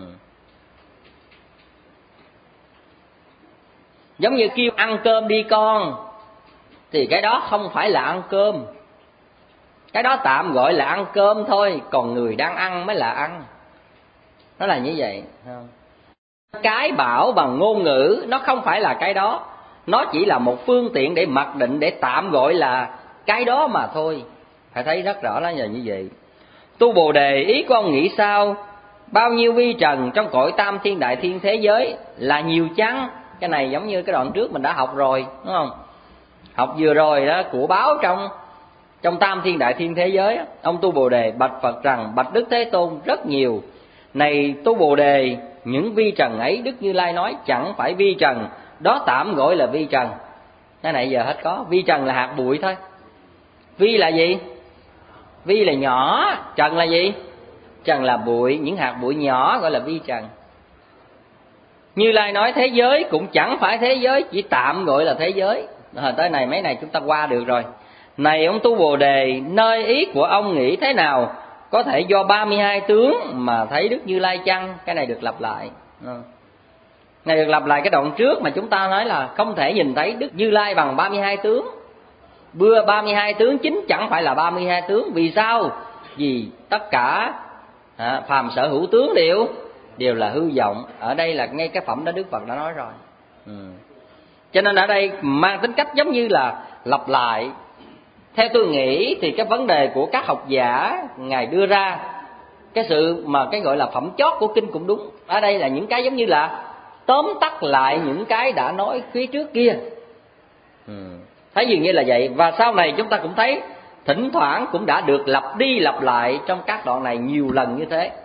[SPEAKER 3] Giống như kêu ăn cơm đi con, thì cái đó không phải là ăn cơm. Cái đó tạm gọi là ăn cơm thôi, còn người đang ăn mới là ăn. Nó là như vậy. Cái bảo bằng ngôn ngữ nó không phải là cái đó, nó chỉ là một phương tiện để mặc định, để tạm gọi là cái đó mà thôi. Phải thấy rất rõ là như vậy. Tu Bồ Đề, ý của ông nghĩ sao? Bao nhiêu vi trần trong cõi tam thiên đại thiên thế giới là nhiều chăng? Cái này giống như cái đoạn trước mình đã học rồi, đúng không? Học vừa rồi đó, của báo trong trong tam thiên đại thiên thế giới. Ông Tu Bồ Đề bạch Phật rằng bạch Đức Thế Tôn, rất nhiều. Này Tu Bồ Đề, những vi trần ấy Đức Như Lai nói chẳng phải vi trần, đó tạm gọi là vi trần. Cái này giờ hết có, vi trần là hạt bụi thôi. Vi là gì? Vi là nhỏ, trần là gì? Trần là bụi, những hạt bụi nhỏ gọi là vi trần. Như Lai nói thế giới cũng chẳng phải thế giới, chỉ tạm gọi là thế giới. À, tới này mấy này chúng ta qua được rồi. Này ông tu Bồ Đề, nơi ý của ông nghĩ thế nào? Có thể do ba mươi hai tướng mà thấy Đức Như Lai chăng? Cái này được lặp lại. À. Này được lặp lại cái đoạn trước mà chúng ta nói là không thể nhìn thấy Đức Như Lai bằng ba mươi hai tướng. Bưa ba mươi hai tướng chính chẳng phải là ba mươi hai tướng. Vì sao? Vì tất cả à, phàm sở hữu tướng đều đều là hư vọng. Ở đây là ngay cái phẩm đó Đức Phật đã nói rồi. Ừ. Cho nên ở đây mang tính cách giống như là lặp lại. Theo tôi nghĩ thì cái vấn đề của các học giả Ngài đưa ra, cái sự mà cái gọi là phẩm chót của kinh cũng đúng. Ở đây là những cái giống như là tóm tắt lại những cái đã nói phía trước kia. Ừ. Thấy dường như là vậy. Và sau này chúng ta cũng thấy thỉnh thoảng cũng đã được lặp đi lặp lại trong các đoạn này nhiều lần như thế.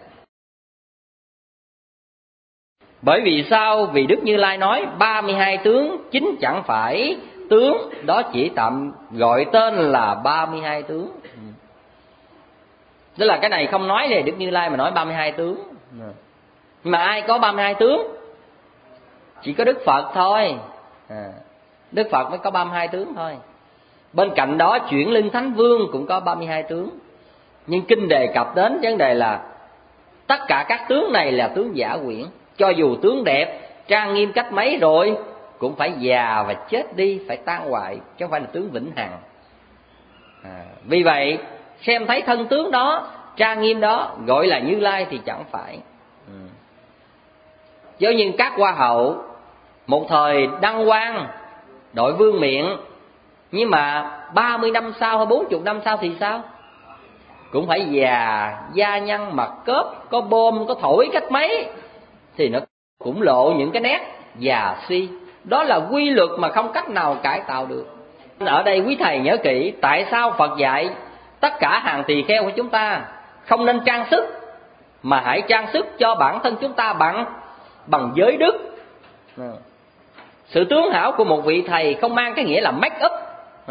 [SPEAKER 3] Bởi vì sao? Vì Đức Như Lai nói ba mươi hai tướng chính chẳng phải tướng, đó chỉ tạm gọi tên là ba mươi hai tướng. Tức là cái này không nói về Đức Như Lai mà nói ba mươi hai tướng. Nhưng mà ai có ba mươi hai tướng? Chỉ có Đức Phật thôi. À, Đức Phật mới có ba mươi hai tướng thôi. Bên cạnh đó Chuyển Linh Thánh Vương cũng có ba mươi hai tướng. Nhưng kinh đề cập đến vấn đề là tất cả các tướng này là tướng giả quyển. Cho dù tướng đẹp, trang nghiêm cách mấy rồi cũng phải già và chết đi, phải tan hoại, chứ không phải là tướng vĩnh hằng. À, vì vậy xem thấy thân tướng đó, trang nghiêm đó gọi là Như Lai thì chẳng phải. Ừ. Giống như các hoa hậu một thời đăng quang đội vương miện, nhưng mà ba mươi năm sau hay bốn mươi năm sau thì sao? Cũng phải già, da nhăn mặt cớp, có bơm, có thổi cách mấy thì nó cũng lộ những cái nét già suy. Đó là quy luật mà không cách nào cải tạo được. Ở đây quý thầy nhớ kỹ, tại sao Phật dạy tất cả hàng tỳ kheo của chúng ta không nên trang sức, mà hãy trang sức cho bản thân chúng ta bằng bằng giới đức. Sự tướng hảo của một vị thầy không mang cái nghĩa là make up,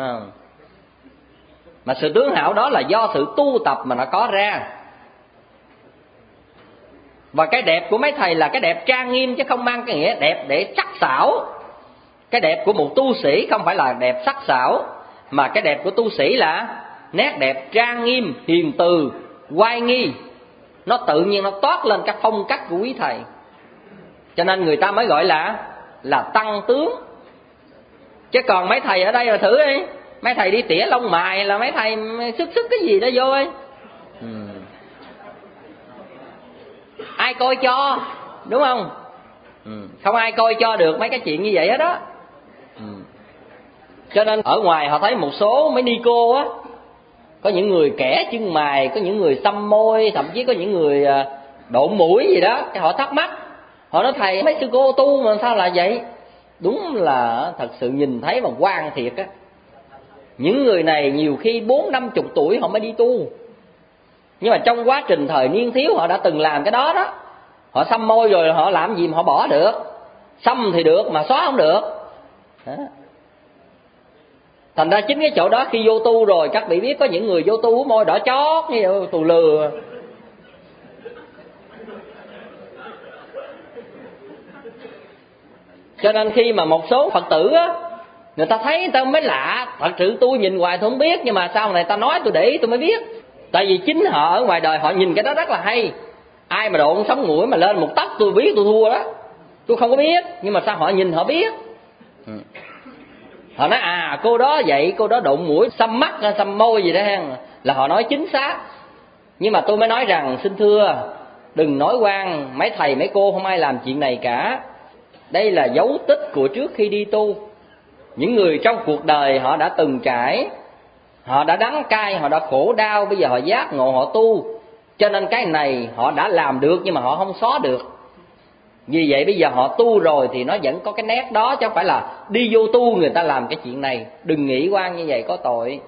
[SPEAKER 3] mà sự tướng hảo đó là do sự tu tập mà nó có ra. Và cái đẹp của mấy thầy là cái đẹp trang nghiêm, chứ không mang cái nghĩa đẹp để sắc sảo. Cái đẹp của một tu sĩ không phải là đẹp sắc sảo, mà cái đẹp của tu sĩ là nét đẹp trang nghiêm, hiền từ, oai nghi. Nó tự nhiên nó toát lên các phong cách của quý thầy. Cho nên người ta mới gọi là là tăng tướng. Chứ còn mấy thầy ở đây là thử đi, mấy thầy đi tỉa lông mày là mấy thầy sức sức cái gì đó vô ấy. Ừ. Ai coi cho, đúng không? Ừ. Không ai coi cho được mấy cái chuyện như vậy hết đó. Ừ. Cho nên ở ngoài họ thấy một số mấy ni cô á, có những người kẻ chân mày, có những người xăm môi, thậm chí có những người độn mũi gì đó. Cái họ thắc mắc, họ nói thầy mấy sư cô tu mà sao là vậy? Đúng là thật sự nhìn thấy mà quan thiệt á. Những người này nhiều khi bốn năm chục tuổi họ mới đi tu, nhưng mà trong quá trình thời niên thiếu họ đã từng làm cái đó đó. Họ xăm môi rồi họ làm gì mà họ bỏ được? Xăm thì được mà xóa không được đó. Thành ra chính cái chỗ đó khi vô tu rồi, các vị biết có những người vô tu môi đỏ chót như tù lừa. Cho nên khi mà một số Phật tử á, người ta thấy người ta mới lạ. Thật sự tôi nhìn ngoài tôi không biết, nhưng mà sau này ta nói tôi để ý tôi mới biết. Tại vì chính họ ở ngoài đời họ nhìn cái đó rất là hay. Ai mà độn sống mũi mà lên một tấc tôi biết tôi thua đó. Tôi không có biết, nhưng mà sao họ nhìn họ biết. Ừ. Họ nói à cô đó vậy, cô đó độn mũi, xăm mắt, xăm môi gì đó là họ nói chính xác. Nhưng mà tôi mới nói rằng xin thưa, đừng nói oan, mấy thầy mấy cô không ai làm chuyện này cả. Đây là dấu tích của trước khi đi tu. Những người trong cuộc đời họ đã từng trải, họ đã đắng cay, họ đã khổ đau, bây giờ họ giác ngộ họ tu. Cho nên cái này họ đã làm được nhưng mà họ không xóa được. Vì vậy bây giờ họ tu rồi thì nó vẫn có cái nét đó, chứ không phải là đi vô tu người ta làm cái chuyện này. Đừng nghĩ oan như vậy có tội.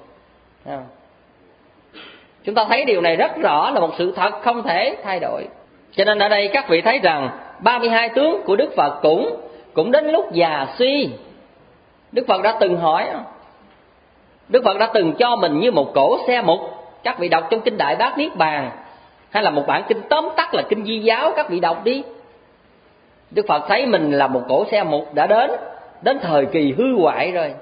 [SPEAKER 3] Chúng ta thấy điều này rất rõ là một sự thật không thể thay đổi. Cho nên ở đây các vị thấy rằng ba mươi hai tướng của Đức Phật cũng cũng đến lúc già suy. Đức Phật đã từng hỏi, Đức Phật đã từng cho mình như một cỗ xe mục. Các vị đọc trong kinh Đại Bát Niết Bàn, hay là một bản kinh tóm tắt là kinh Di Giáo, các vị đọc đi. Đức Phật thấy mình là một cỗ xe mục đã đến, đến thời kỳ hư hoại rồi.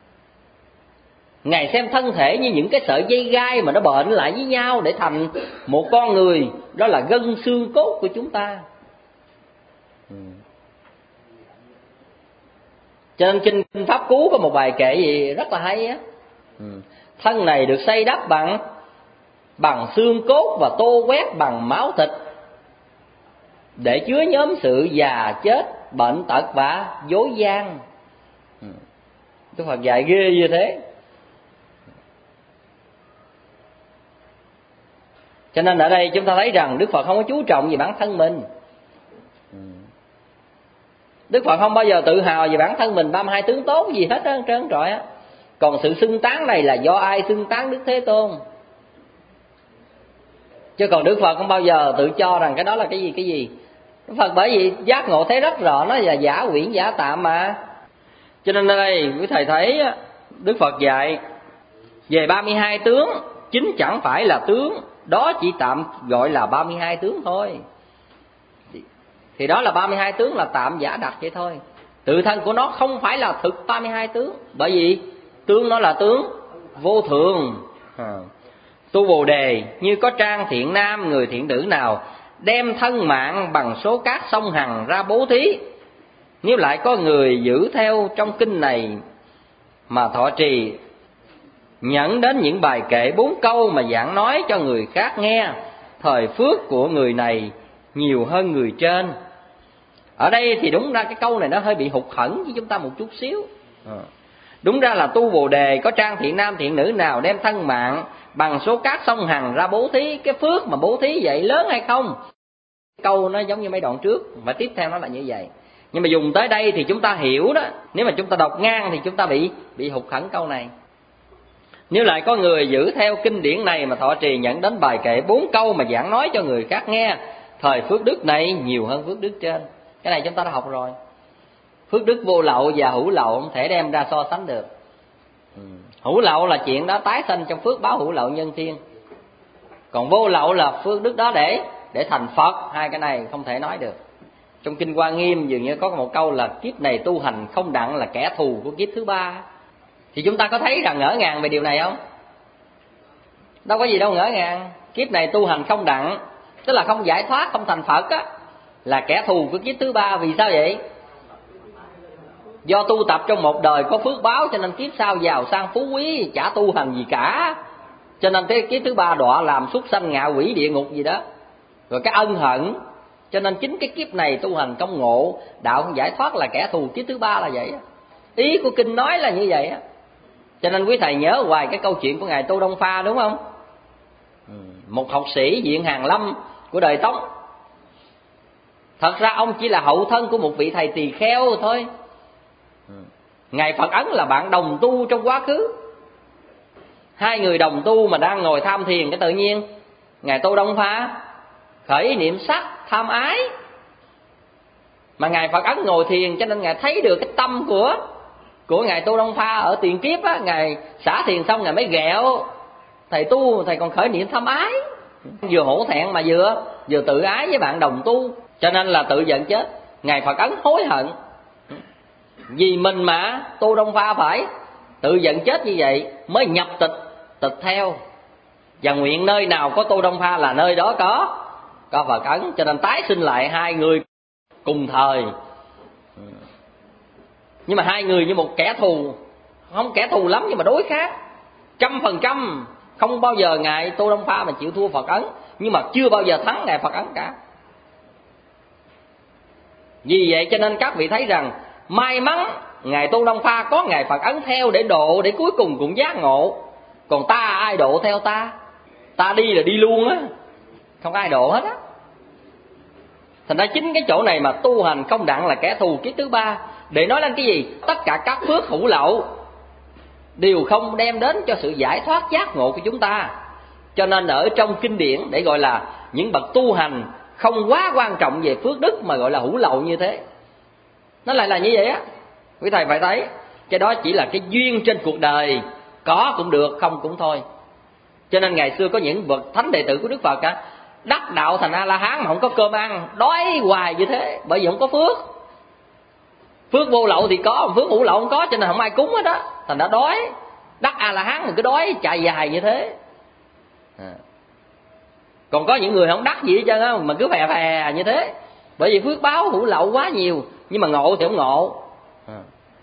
[SPEAKER 3] Ngài xem thân thể như những cái sợi dây gai mà nó bệnh lại với nhau để thành một con người, đó là gân xương cốt của chúng ta. Cho nên kinh Pháp Cú có một bài kệ gì rất là hay á. Thân này được xây đắp bằng bằng xương cốt và tô quét bằng máu thịt, để chứa nhóm sự già chết, bệnh tật và dối gian. Đức Phật dạy ghê như thế. Cho nên ở đây chúng ta thấy rằng Đức Phật không có chú trọng về bản thân mình. Đức Phật không bao giờ tự hào về bản thân mình ba mươi hai tướng tốt gì hết á, trơn trọi á. Còn sự xưng tán này là do ai xưng tán Đức Thế Tôn? Chứ còn Đức Phật không bao giờ tự cho rằng cái đó là cái gì cái gì. Đức Phật bởi vì giác ngộ thấy rất rõ nó là giả quyển giả tạm mà. Cho nên ở đây quý thầy thấy Đức Phật dạy về ba mươi hai tướng, chính chẳng phải là tướng, đó chỉ tạm gọi là ba mươi hai tướng thôi. Thì đó là ba mươi hai tướng là tạm giả đặt vậy thôi. Tự thân của nó không phải là thực ba mươi hai tướng. Bởi vì tướng nó là tướng vô thường. à. Tu Bồ Đề như có trang thiện nam người thiện nữ nào đem thân mạng bằng số cát sông hằng ra bố thí. Nếu lại có người giữ theo trong kinh này mà thọ trì, nhẫn đến những bài kệ bốn câu mà giảng nói cho người khác nghe, thời phước của người này nhiều hơn người trên. Ở đây thì đúng ra cái câu này nó hơi bị hụt hẫng với chúng ta một chút xíu. à. Đúng ra là tu Bồ Đề có trang thiện nam thiện nữ nào đem thân mạng bằng số cát sông hằng ra bố thí. Cái phước mà bố thí vậy lớn hay không? Câu nó giống như mấy đoạn trước, và tiếp theo nó là như vậy. Nhưng mà dùng tới đây thì chúng ta hiểu đó. Nếu mà chúng ta đọc ngang thì chúng ta bị bị hụt hẫng câu này. Nếu lại có người giữ theo kinh điển này mà thọ trì, nhận đến bài kệ bốn câu mà giảng nói cho người khác nghe, thời phước đức này nhiều hơn phước đức trên. Cái này chúng ta đã học rồi. Phước đức vô lậu và hữu lậu không thể đem ra so sánh được. ừ. Hữu lậu là chuyện đó tái sanh trong phước báo hữu lậu nhân thiên. Còn vô lậu là phước đức đó để để thành Phật. Hai cái này không thể nói được. Trong kinh Hoa Nghiêm dường như có một câu là kiếp này tu hành không đặng là kẻ thù của kiếp thứ ba. Thì chúng ta có thấy rằng ngỡ ngàng về điều này không? Đâu có gì đâu ngỡ ngàng. Kiếp này tu hành không đặng, tức là không giải thoát, không thành Phật á, là kẻ thù của kiếp thứ ba. Vì sao vậy? Do tu tập trong một đời có phước báo, cho nên kiếp sau giàu sang phú quý, chả tu hành gì cả. Cho nên cái kiếp thứ ba đọa làm súc sanh ngạ quỷ địa ngục gì đó. Rồi cái ân hận. Cho nên chính cái kiếp này tu hành công ngộ, đạo không giải thoát là kẻ thù kiếp thứ ba là vậy. Ý của kinh nói là như vậy á. Cho nên quý thầy nhớ hoài cái câu chuyện của Ngài Tô Đông Pha, đúng không? Một học sĩ viện hàn lâm của đời Tống. Thật ra ông chỉ là hậu thân của một vị thầy tỳ kheo thôi. Ngài Phật Ấn là bạn đồng tu trong quá khứ. Hai người đồng tu mà đang ngồi tham thiền, cái tự nhiên Ngài Tô Đông Pha khởi niệm sắc tham ái. Mà Ngài Phật Ấn ngồi thiền, cho nên Ngài thấy được cái tâm của của Ngài Tô Đông Pha ở tiền kiếp á. Ngài xả thiền xong Ngài mới ghẹo thầy tu, thầy còn khởi niệm tham ái. Vừa hổ thẹn mà vừa vừa tự ái với bạn đồng tu, cho nên là tự giận chết. Ngài Phật Ấn hối hận vì mình mà Tô Đông Pha phải tự giận chết như vậy, mới nhập tịch tịch theo, và nguyện nơi nào có Tô Đông Pha là nơi đó có có Phật Ấn. Cho nên tái sinh lại hai người cùng thời. Nhưng mà hai người như một kẻ thù, không kẻ thù lắm nhưng mà đối khác trăm phần trăm. Không bao giờ Ngài Tô Đông Pha mà chịu thua Phật Ấn, nhưng mà chưa bao giờ thắng Ngài Phật Ấn cả. Vì vậy cho nên các vị thấy rằng may mắn Ngài Tô Đông Pha có Ngài Phật Ấn theo để độ, để cuối cùng cũng giác ngộ. Còn ta ai độ theo ta? Ta đi là đi luôn á, không ai độ hết á. Thành ra chính cái chỗ này mà tu hành không đặng là kẻ thù kiếp thứ ba. Để nói lên cái gì? Tất cả các phước hữu lậu đều không đem đến cho sự giải thoát giác ngộ của chúng ta. Cho nên ở trong kinh điển để gọi là những bậc tu hành không quá quan trọng về phước đức mà gọi là hữu lậu như thế. Nó lại là như vậy á. Quý thầy phải thấy, cái đó chỉ là cái duyên trên cuộc đời, có cũng được, không cũng thôi. Cho nên ngày xưa có những bậc thánh đệ tử của Đức Phật á, đắc đạo thành A La Hán mà không có cơm ăn, đói hoài như thế, bởi vì không có phước. Phước vô lậu thì có, phước hữu lậu không có, cho nên không ai cúng hết đó, thành đã đói. Đắc A La Hán mà cứ đói chạy dài như thế. À. Còn có những người không đắc gì hết trơn á, mà cứ phè phè như thế, bởi vì phước báo hữu lậu quá nhiều, nhưng mà ngộ thì không ngộ. À.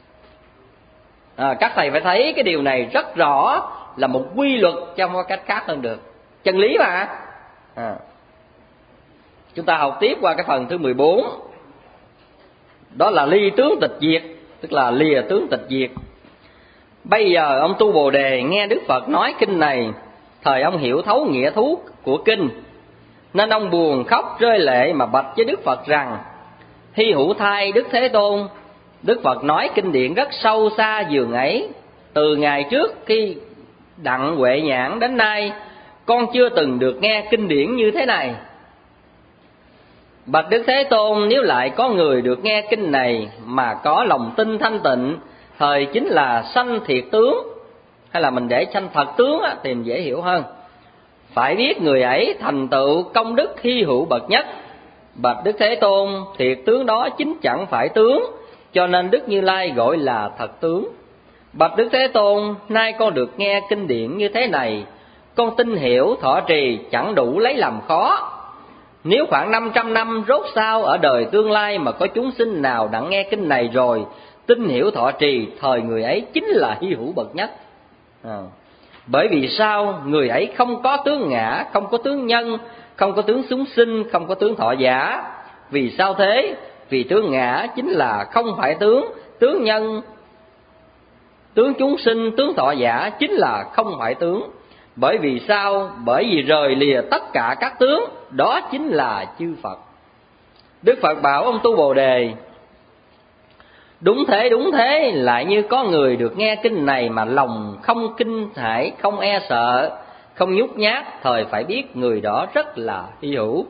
[SPEAKER 3] À, các thầy phải thấy cái điều này rất rõ, là một quy luật chứ không có cách khác hơn được, chân lý mà. À. Chúng ta học tiếp qua cái phần thứ mười bốn, đó là ly tướng tịch diệt, tức là lìa tướng tịch diệt. Bây giờ ông Tu Bồ Đề nghe Đức Phật nói kinh này, thời ông hiểu thấu nghĩa thú của kinh, nên ông buồn khóc rơi lệ mà bạch với Đức Phật rằng: Hy hữu thai Đức Thế Tôn, Đức Phật nói kinh điển rất sâu xa dường ấy. Từ ngày trước khi đặng huệ nhãn đến nay, con chưa từng được nghe kinh điển như thế này. Bạch Đức Thế Tôn, nếu lại có người được nghe kinh này mà có lòng tin thanh tịnh, thời chính là sanh thiệt tướng, hay là mình để sanh thật tướng á, thì dễ hiểu hơn. Phải biết người ấy thành tựu công đức hy hữu bậc nhất. Bạch Đức Thế Tôn, thiệt tướng đó chính chẳng phải tướng, cho nên Đức Như Lai gọi là thật tướng. Bạch Đức Thế Tôn, nay con được nghe kinh điển như thế này, con tin hiểu thọ trì chẳng đủ lấy làm khó. Nếu khoảng năm trăm năm rốt sao ở đời tương lai mà có chúng sinh nào đặng nghe kinh này rồi, tin hiểu thọ trì, thời người ấy chính là hy hữu bậc nhất. À. Bởi vì sao? Người ấy không có tướng ngã, không có tướng nhân, không có tướng chúng sinh, không có tướng thọ giả. Vì sao thế? Vì tướng ngã chính là không phải tướng, tướng nhân, tướng chúng sinh, tướng thọ giả chính là không phải tướng. Bởi vì sao? Bởi vì rời lìa tất cả các tướng, đó chính là chư Phật. Đức Phật bảo ông Tu Bồ Đề: Đúng thế, đúng thế, lại như có người được nghe kinh này mà lòng không kinh hãi, không e sợ, không nhút nhát, thời phải biết người đó rất là hy hữu.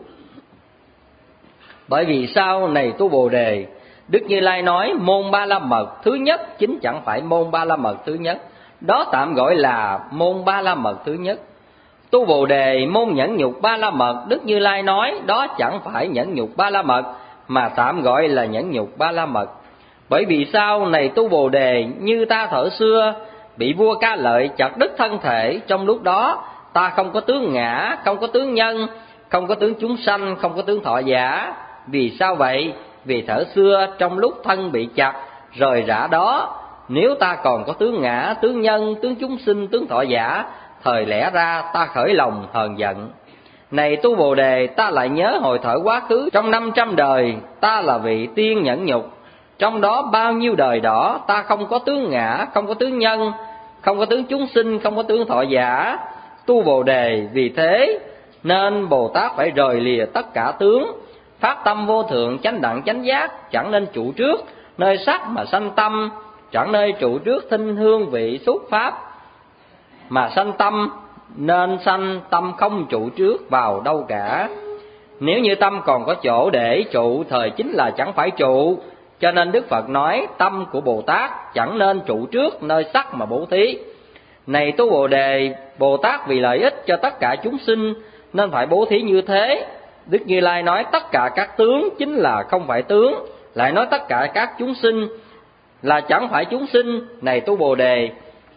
[SPEAKER 3] Bởi vì sao? Này Tu Bồ Đề, Đức Như Lai nói môn Ba La Mật thứ nhất chính chẳng phải môn Ba La Mật thứ nhất, đó tạm gọi là môn Ba La Mật thứ nhất. Tu Bồ Đề, môn nhẫn nhục Ba La Mật Đức Như Lai nói đó chẳng phải nhẫn nhục Ba La Mật, mà tạm gọi là nhẫn nhục Ba La Mật. Bởi vì sao? Này Tu Bồ Đề, như ta thuở xưa bị vua Ca Lợi chặt đứt thân thể, trong lúc đó ta không có tướng ngã, không có tướng nhân, không có tướng chúng sanh, không có tướng thọ giả. Vì sao vậy? Vì thuở xưa trong lúc thân bị chặt rời rã đó, nếu ta còn có tướng ngã, tướng nhân, tướng chúng sinh, tướng thọ giả, thời lẽ ra ta khởi lòng hờn giận. Này Tu Bồ Đề, ta lại nhớ hồi thở quá khứ, trong năm trăm đời ta là vị tiên nhẫn nhục, trong đó bao nhiêu đời đó ta không có tướng ngã, không có tướng nhân, không có tướng chúng sinh, không có tướng thọ giả. Tu Bồ Đề, vì thế nên Bồ Tát phải rời lìa tất cả tướng, phát tâm vô thượng chánh đẳng chánh giác, chẳng nên trụ trước nơi sắc mà sanh tâm, chẳng nơi trụ trước thinh hương vị xúc pháp mà sanh tâm, nên sanh tâm không trụ trước vào đâu cả. Nếu như tâm còn có chỗ để trụ, thời chính là chẳng phải trụ. Cho nên Đức Phật nói tâm của Bồ Tát chẳng nên trụ trước nơi sắc mà bố thí. Này Tu Bồ Đề, Bồ Tát vì lợi ích cho tất cả chúng sinh nên phải bố thí như thế. Đức Như Lai nói tất cả các tướng chính là không phải tướng, lại nói tất cả các chúng sinh là chẳng phải chúng sinh. Này Tu Bồ Đề,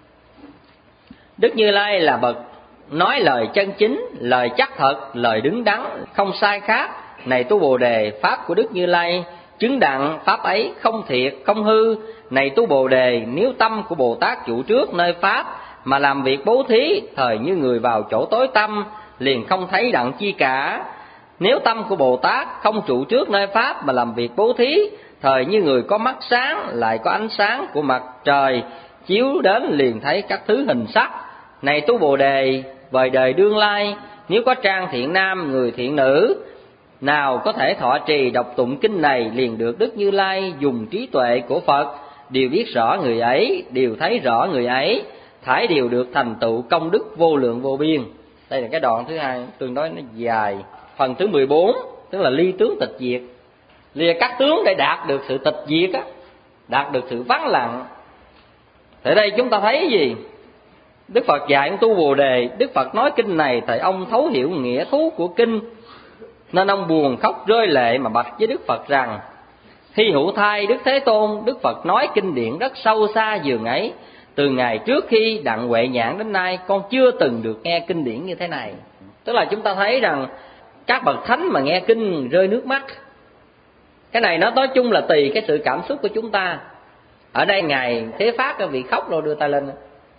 [SPEAKER 3] Đức Như Lai là bậc nói lời chân chính, lời chắc thật, lời đứng đắn, không sai khác. Này Tu Bồ Đề, pháp của Đức Như Lai chứng đặng, pháp ấy không thiệt, không hư. Này Tu Bồ Đề, nếu tâm của Bồ Tát trụ trước nơi pháp mà làm việc bố thí, thời như người vào chỗ tối tăm, liền không thấy đặng chi cả. Nếu tâm của Bồ Tát không trụ trước nơi pháp mà làm việc bố thí, thời như người có mắt sáng, lại có ánh sáng của mặt trời chiếu đến liền thấy các thứ hình sắc. Này Tu Bồ Đề, về đời đương lai, nếu có trang thiện nam, người thiện nữ nào có thể thọ trì đọc tụng kinh này, liền được Đức Như Lai dùng trí tuệ của Phật, đều biết rõ người ấy, đều thấy rõ người ấy, thải đều được thành tựu công đức vô lượng vô biên. Đây là cái đoạn thứ hai, tương đối nó dài. Phần thứ mười bốn, tức là ly tướng tịch diệt. lìa các tướng để đạt được sự tịch diệt á, đạt được sự vắng lặng. Tại đây chúng ta thấy gì? Đức Phật dạy ông tu Bồ Đề, Đức Phật nói kinh này tại ông thấu hiểu nghĩa thú của kinh, nên ông buồn khóc rơi lệ mà bạch với Đức Phật rằng: Hy hữu thay Đức Thế Tôn, Đức Phật nói kinh điển rất sâu xa dường ấy. Từ ngày trước khi đặng huệ nhãn đến nay, con chưa từng được nghe kinh điển như thế này. Tức là chúng ta thấy rằng các bậc thánh mà nghe kinh rơi nước mắt. Cái này nó nói chung là tùy cái sự cảm xúc của chúng ta. Ở đây Ngài Thế Phát các vị khóc rồi đưa tay lên.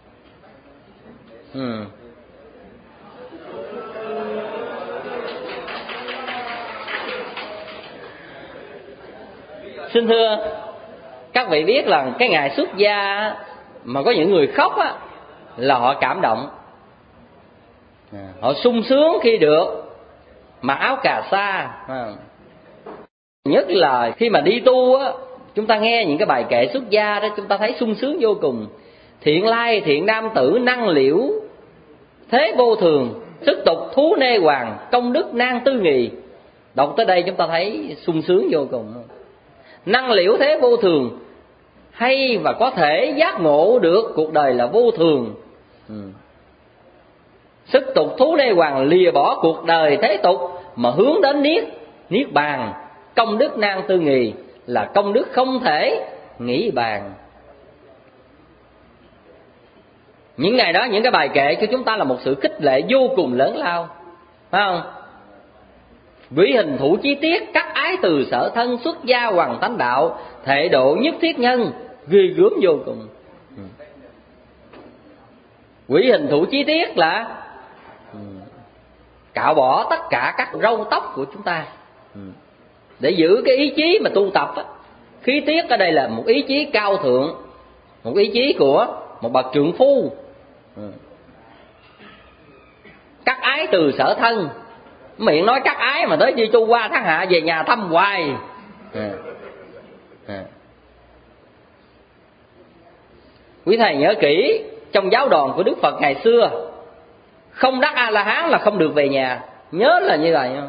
[SPEAKER 3] Ừ. Xin thưa các vị biết là cái ngày xuất gia mà có những người khóc á, là họ cảm động, họ sung sướng khi được mặc áo cà sa. Nhất là khi mà đi tu á, chúng ta nghe những cái bài kệ xuất gia đó, chúng ta thấy sung sướng vô cùng. Thiện lai thiện nam tử năng liễu thế vô thường, sức tục thú nê hoàng, công đức nan tư nghì. Đọc tới đây chúng ta thấy sung sướng vô cùng. Năng liễu thế vô thường, hay và có thể giác ngộ được cuộc đời là vô thường. ừ. Sức tục thú nê hoàng, lìa bỏ cuộc đời thế tục mà hướng đến niết niết bàn. Công đức nan tư nghì, là công đức không thể nghĩ bàn. Những ngày đó, những cái bài kệ cho chúng ta là một sự khích lệ vô cùng lớn lao, phải không? Vĩ hình thủ chí tiết, các ái từ sở thân, xuất gia hoàng tánh đạo, thệ độ nhất thiết nhân, ghê gớm vô cùng. Vĩ hình thủ chí tiết là cạo bỏ tất cả các râu tóc của chúng ta để giữ cái ý chí mà tu tập á. Khí tiết ở đây là một ý chí cao thượng, một ý chí của một bậc trượng phu. Các ái từ sở thân, miệng nói các ái mà tới đi tu qua tháng hạ về nhà thăm hoài. à. À. Quý thầy nhớ kỹ, trong giáo đoàn của Đức Phật ngày xưa, không đắc A-la-hán là không được về nhà. Nhớ là như vậy.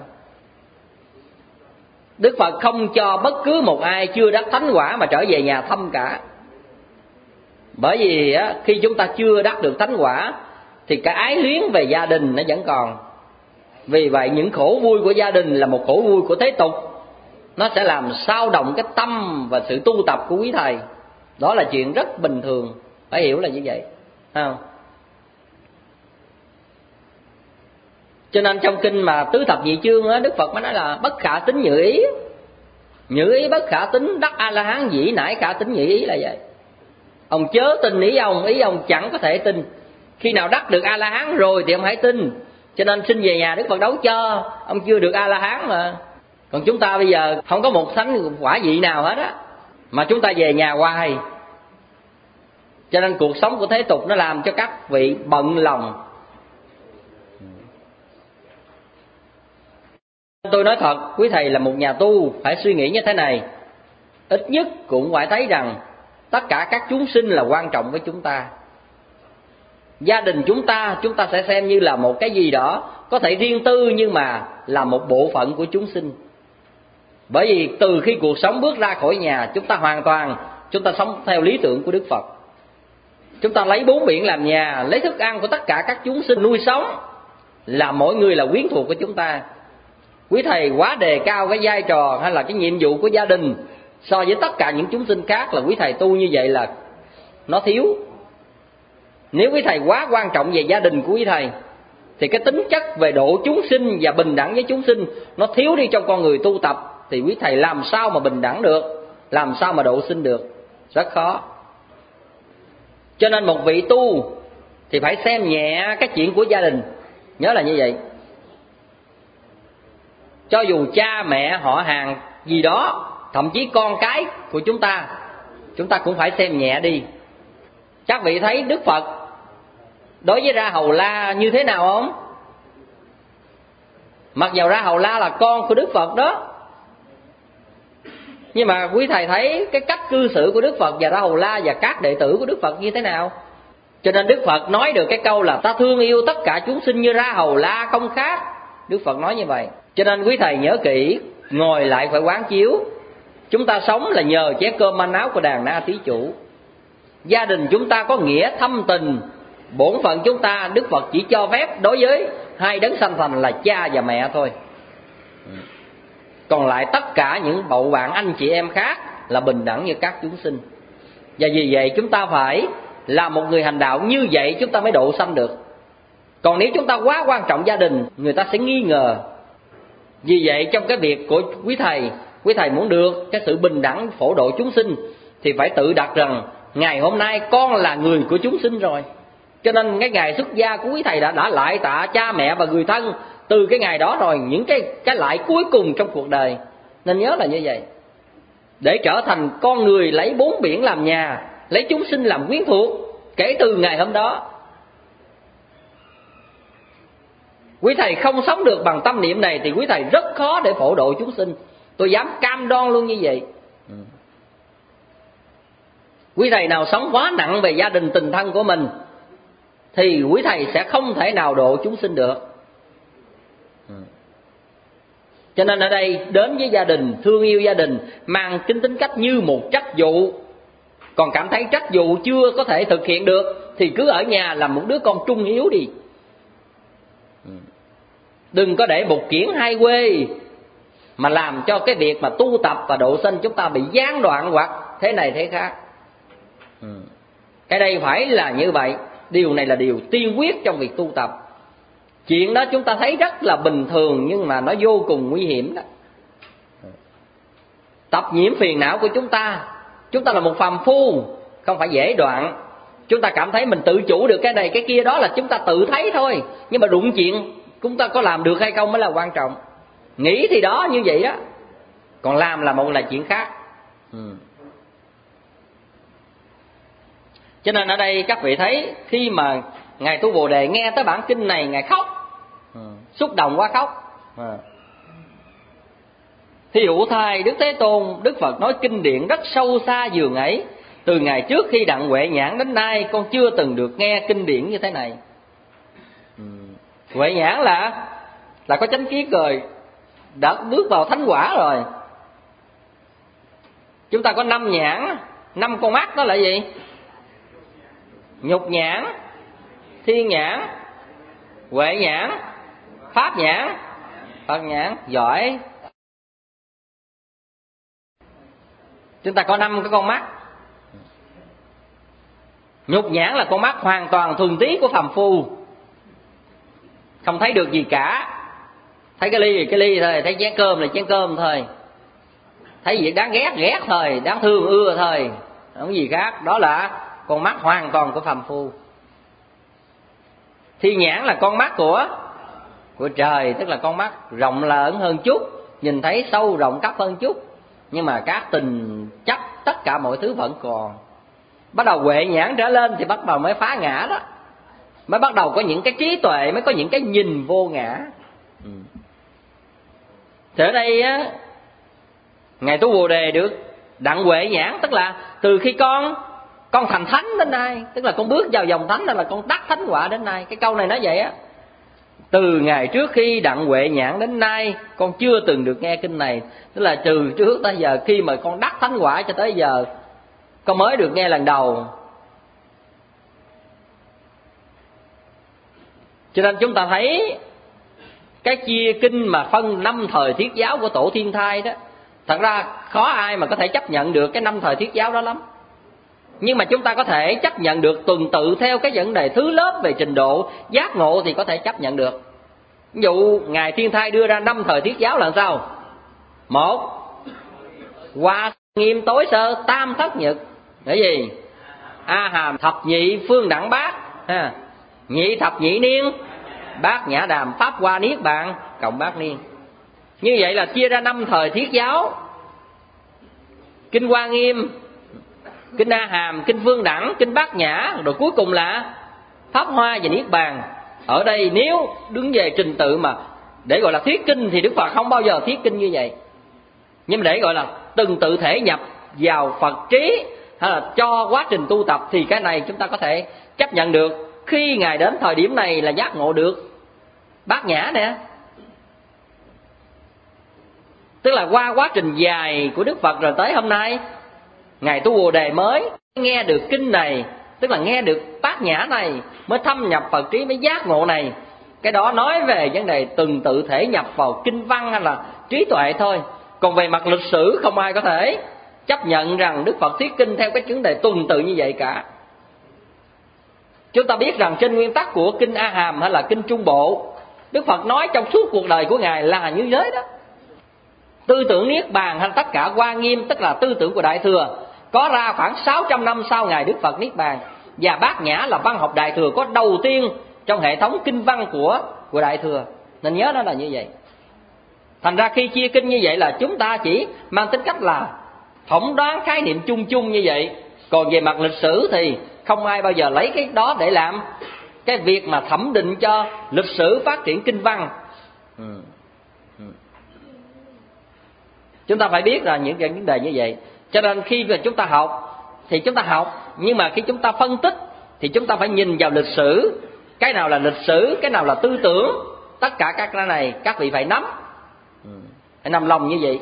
[SPEAKER 3] Đức Phật không cho bất cứ một ai chưa đắc thánh quả mà trở về nhà thăm cả. Bởi vì á, khi chúng ta chưa đắc được thánh quả thì cái ái luyến về gia đình nó vẫn còn. Vì vậy những khổ vui của gia đình là một khổ vui của thế tục, nó sẽ làm xao động cái tâm và sự tu tập của quý thầy. Đó là chuyện rất bình thường, phải hiểu là như vậy, không? Cho nên trong kinh mà tứ thập nhị chương á, Đức Phật mới nói là bất khả tín nhự ý. Nhự ý bất khả tín, đắc A-la-hán dĩ nải khả tín nhị ý là vậy. Ông chớ tin ý ông, ý ông chẳng có thể tin. Khi nào đắc được A-la-hán rồi thì ông hãy tin. Cho nên xin về nhà Đức Phật đấu cho, ông chưa được A-la-hán mà. Còn chúng ta bây giờ không có một thánh quả vị nào hết á, mà chúng ta về nhà hoài. Cho nên cuộc sống của thế tục nó làm cho các vị bận lòng. Tôi nói thật, quý thầy là một nhà tu phải suy nghĩ như thế này. Ít nhất cũng phải thấy rằng tất cả các chúng sinh là quan trọng với chúng ta. Gia đình chúng ta, chúng ta sẽ xem như là một cái gì đó có thể riêng tư, nhưng mà là một bộ phận của chúng sinh. Bởi vì từ khi cuộc sống bước ra khỏi nhà, chúng ta hoàn toàn chúng ta sống theo lý tưởng của Đức Phật. Chúng ta lấy bốn biển làm nhà, lấy thức ăn của tất cả các chúng sinh nuôi sống, là mỗi người là quyến thuộc của chúng ta. Quý thầy quá đề cao cái vai trò hay là cái nhiệm vụ của gia đình so với tất cả những chúng sinh khác, là quý thầy tu như vậy là nó thiếu. Nếu quý thầy quá quan trọng về gia đình của quý thầy thì cái tính chất về độ chúng sinh và bình đẳng với chúng sinh nó thiếu đi trong con người tu tập, thì quý thầy làm sao mà bình đẳng được, làm sao mà độ sinh được, rất khó. Cho nên một vị tu thì phải xem nhẹ cái chuyện của gia đình. Nhớ là như vậy. Cho dù cha mẹ họ hàng gì đó, thậm chí con cái của chúng ta, chúng ta cũng phải xem nhẹ đi. Các vị thấy Đức Phật đối với Ra Hầu La như thế nào không? Mặc dầu Ra Hầu La là con của Đức Phật đó, nhưng mà quý thầy thấy cái cách cư xử của Đức Phật và Ra Hầu La và các đệ tử của Đức Phật như thế nào. Cho nên Đức Phật nói được cái câu là ta thương yêu tất cả chúng sinh như Ra Hầu La không khác. Đức Phật nói như vậy. Cho nên quý thầy nhớ kỹ, ngồi lại phải quán chiếu. Chúng ta sống là nhờ chén cơm manh áo của đàn na thí chủ. Gia đình chúng ta có nghĩa thâm tình. Bổn phận chúng ta, Đức Phật chỉ cho phép đối với hai đấng sanh thành là cha và mẹ thôi. Còn lại tất cả những bầu bạn anh chị em khác là bình đẳng như các chúng sinh. Và vì vậy chúng ta phải là một người hành đạo như vậy chúng ta mới độ sanh được. Còn nếu chúng ta quá quan trọng gia đình, người ta sẽ nghi ngờ. Vì vậy trong cái việc của quý thầy, quý thầy muốn được cái sự bình đẳng phổ độ chúng sinh thì phải tự đặt rằng ngày hôm nay con là người của chúng sinh rồi. Cho nên cái ngày xuất gia của quý thầy đã, đã lại tạ cha mẹ và người thân từ cái ngày đó rồi, những cái, cái lại cuối cùng trong cuộc đời. Nên nhớ là như vậy. Để trở thành con người lấy bốn biển làm nhà, lấy chúng sinh làm quyến thuộc. Kể từ ngày hôm đó, quý thầy không sống được bằng tâm niệm này thì quý thầy rất khó để phổ độ chúng sinh. Tôi dám cam đoan luôn như vậy. Quý thầy nào sống quá nặng về gia đình tình thân của mình thì quý thầy sẽ không thể nào độ chúng sinh được. Cho nên ở đây đến với gia đình, thương yêu gia đình, mang cái tính cách như một trách vụ. Còn cảm thấy trách vụ chưa có thể thực hiện được thì cứ ở nhà làm một đứa con trung hiếu đi. Đừng có để một kiển hai quê mà làm cho cái việc mà tu tập và độ sinh chúng ta bị gián đoạn hoặc thế này thế khác. Cái đây phải là như vậy. Điều này là điều tiên quyết trong việc tu tập. Chuyện đó chúng ta thấy rất là bình thường nhưng mà nó vô cùng nguy hiểm đó. Tập nhiễm phiền não của chúng ta, chúng ta là một phàm phu, không phải dễ đoạn. Chúng ta cảm thấy mình tự chủ được cái này cái kia, đó là chúng ta tự thấy thôi. Nhưng mà đụng chuyện chúng ta có làm được hay không mới là quan trọng. Nghĩ thì đó như vậy đó, còn làm là một là chuyện khác. ừ. Cho nên ở đây các vị thấy khi mà Ngài Tu Bồ Đề nghe tới bản kinh này, Ngài khóc, ừ. xúc động quá khóc. ừ. Thí dụ thay Đức Thế Tôn, Đức Phật nói kinh điển rất sâu xa giường ấy. Từ ngày trước khi đặng Huệ Nhãn đến nay, con chưa từng được nghe kinh điển như thế này. ừ. Huệ Nhãn là là có chánh kiến rồi, đã bước vào thánh quả rồi. Chúng ta có năm nhãn, năm con mắt đó là gì? Nhục nhãn, thiên nhãn, huệ nhãn, pháp nhãn, Phật nhãn. Giỏi. Chúng ta có năm cái con mắt. Nhục nhãn là con mắt hoàn toàn thuần túy của phàm phu, không thấy được gì cả. Thấy cái ly thì cái ly thôi, thấy chén cơm là chén cơm thôi, thấy việc đáng ghét ghét thôi, đáng thương ưa thôi, không có gì khác. Đó là con mắt hoàn toàn của phàm phu. Thiên nhãn là con mắt của của trời, tức là con mắt rộng lớn hơn chút, nhìn thấy sâu rộng khắp hơn chút, nhưng mà các tình chấp tất cả mọi thứ vẫn còn. Bắt đầu huệ nhãn trở lên thì bắt đầu mới phá ngã đó, mới bắt đầu có những cái trí tuệ, mới có những cái nhìn vô ngã. ừ. Thì ở đây á, Ngài Tu Bồ Đề được đặng huệ nhãn, tức là từ khi con con thành thánh đến nay, tức là con bước vào dòng thánh, đó là con đắc thánh quả đến nay. Cái câu này nói vậy á, từ ngày trước khi đặng huệ nhãn đến nay con chưa từng được nghe kinh này. Tức là từ trước tới giờ, khi mà con đắc thánh quả cho tới giờ con mới được nghe lần đầu. Cho nên chúng ta thấy cái chia kinh mà phân năm thời thiết giáo của Tổ Thiên Thai đó, thật ra khó ai mà có thể chấp nhận được cái năm thời thiết giáo đó lắm. Nhưng mà chúng ta có thể chấp nhận được tuần tự theo cái vấn đề thứ lớp về trình độ giác ngộ thì có thể chấp nhận được. Ví dụ Ngài Thiên Thai đưa ra năm thời thiết giáo là sao? Một, Hoa Nghiêm Tối Sơ Tam Thất Nhật. Cái gì? A Hàm Thập Nhị Phương Đẳng Bát, ha. Nhị Thập Nhị Niên Bát Nhã Đàm Pháp Hoa Niết Bàn cộng Bát Niên. Như vậy là chia ra năm thời thiết giáo. Kinh Hoa Nghiêm, Kinh A Hàm, Kinh Phương Đẳng, Kinh Bát Nhã, rồi cuối cùng là Pháp Hoa và Niết Bàn. Ở đây nếu đứng về trình tự mà để gọi là thuyết kinh thì Đức Phật không bao giờ thuyết kinh như vậy. Nhưng mà để gọi là từng tự thể nhập vào Phật trí, hay là cho quá trình tu tập, thì cái này chúng ta có thể chấp nhận được. Khi Ngài đến thời điểm này là giác ngộ được Bát Nhã nè. Tức là qua quá trình dài của Đức Phật rồi tới hôm nay, Ngài tu Bồ Đề mới nghe được kinh này, tức là nghe được bát nhã này, mới thâm nhập Phật trí, mới giác ngộ này. Cái đó nói về vấn đề từng tự thể nhập vào kinh văn hay là trí tuệ thôi. Còn về mặt lịch sử không ai có thể chấp nhận rằng Đức Phật thuyết kinh theo cái vấn đề tuần tự như vậy cả. Chúng ta biết rằng trên nguyên tắc của kinh A Hàm hay là kinh Trung Bộ, Đức Phật nói trong suốt cuộc đời của Ngài là như thế đó. Tư tưởng Niết Bàn hay tất cả Hoa Nghiêm, tức là tư tưởng của Đại Thừa, có ra khoảng sáu trăm năm sau Ngài Đức Phật Niết Bàn. Và Bát Nhã là văn học Đại Thừa có đầu tiên trong hệ thống kinh văn của, của Đại Thừa. Nên nhớ đó là như vậy. Thành ra khi chia kinh như vậy là chúng ta chỉ mang tính cách là phỏng đoán khái niệm chung chung như vậy. Còn về mặt lịch sử thì không ai bao giờ lấy cái đó để làm cái việc mà thẩm định cho lịch sử phát triển kinh văn. ừ. Ừ. Chúng ta phải biết là những cái vấn đề như vậy. Cho nên khi mà chúng ta học thì chúng ta học, nhưng mà khi chúng ta phân tích thì chúng ta phải nhìn vào lịch sử. Cái nào là lịch sử, cái nào là tư tưởng. Tất cả các cái này các vị phải nắm, phải nằm lòng như vậy.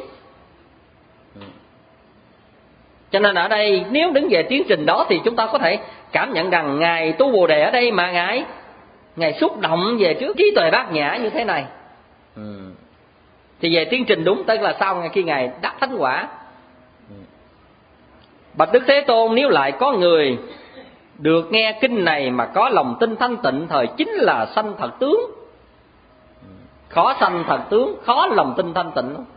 [SPEAKER 3] Cho nên ở đây nếu đứng về tiến trình đó thì chúng ta có thể cảm nhận rằng Ngài tu Bồ Đề ở đây mà Ngài Ngài xúc động về trước trí tuệ bát nhã như thế này. ừ. Thì về tiến trình đúng tức là sau khi Ngài đắc thánh quả. ừ. Bạch Đức Thế Tôn, nếu lại có người được nghe kinh này mà có lòng tin thanh tịnh, thời chính là sanh thật tướng. Khó sanh thật tướng, khó lòng tin thanh tịnh lắm.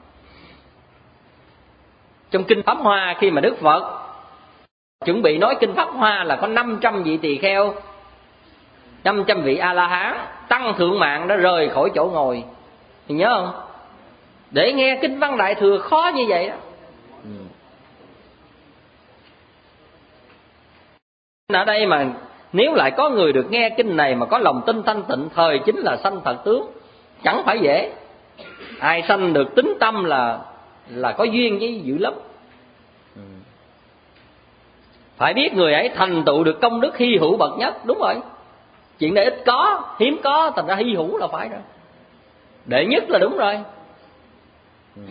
[SPEAKER 3] Trong kinh Pháp Hoa, khi mà Đức Phật chuẩn bị nói kinh Pháp Hoa là có năm trăm vị tỳ kheo, năm trăm vị A-la-hán tăng thượng mạng đã rời khỏi chỗ ngồi. Thì nhớ không? Để nghe kinh văn Đại Thừa khó như vậy đó. ừ. Ở đây mà nếu lại có người được nghe kinh này mà có lòng tin thanh tịnh, thời chính là sanh thật tướng, chẳng phải dễ. Ai sanh được tính tâm là là có duyên với dữ lắm. ừ. Phải biết người ấy thành tựu được công đức hy hữu bậc nhất. Đúng rồi, chuyện này ít có, hiếm có, thành ra hy hữu là phải rồi. Đệ nhất là đúng rồi. ừ.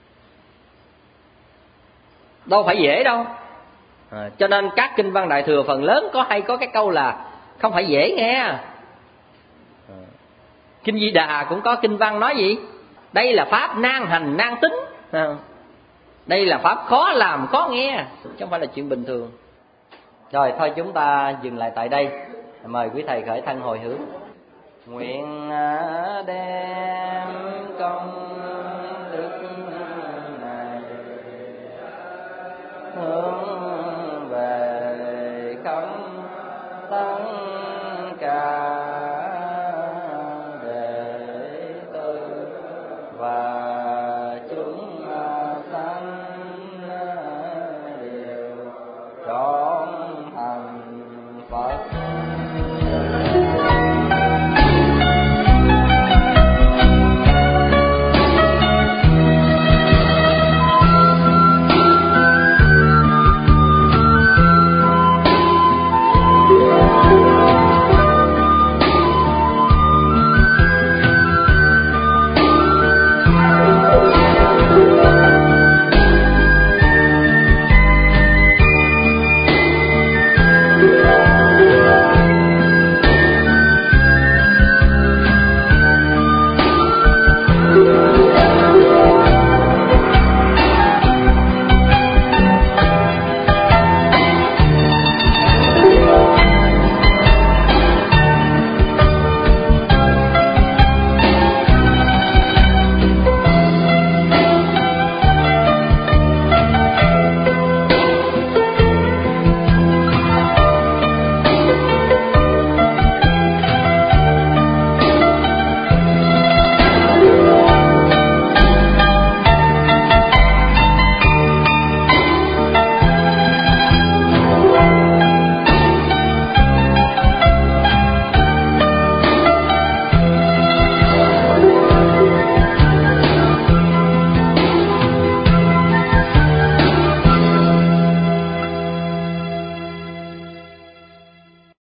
[SPEAKER 3] Đâu phải dễ đâu. à, Cho nên các kinh văn Đại Thừa phần lớn có hay có cái câu là không phải dễ nghe. à, Kinh Di Đà cũng có kinh văn nói gì? Đây là pháp nan hành nan tính. à, Đây là pháp khó làm khó nghe, chứ không phải là chuyện bình thường. Rồi thôi chúng ta dừng lại tại đây. Mời quý thầy khởi thân hồi hướng. Nguyện đem công đức này hướng về khắp tất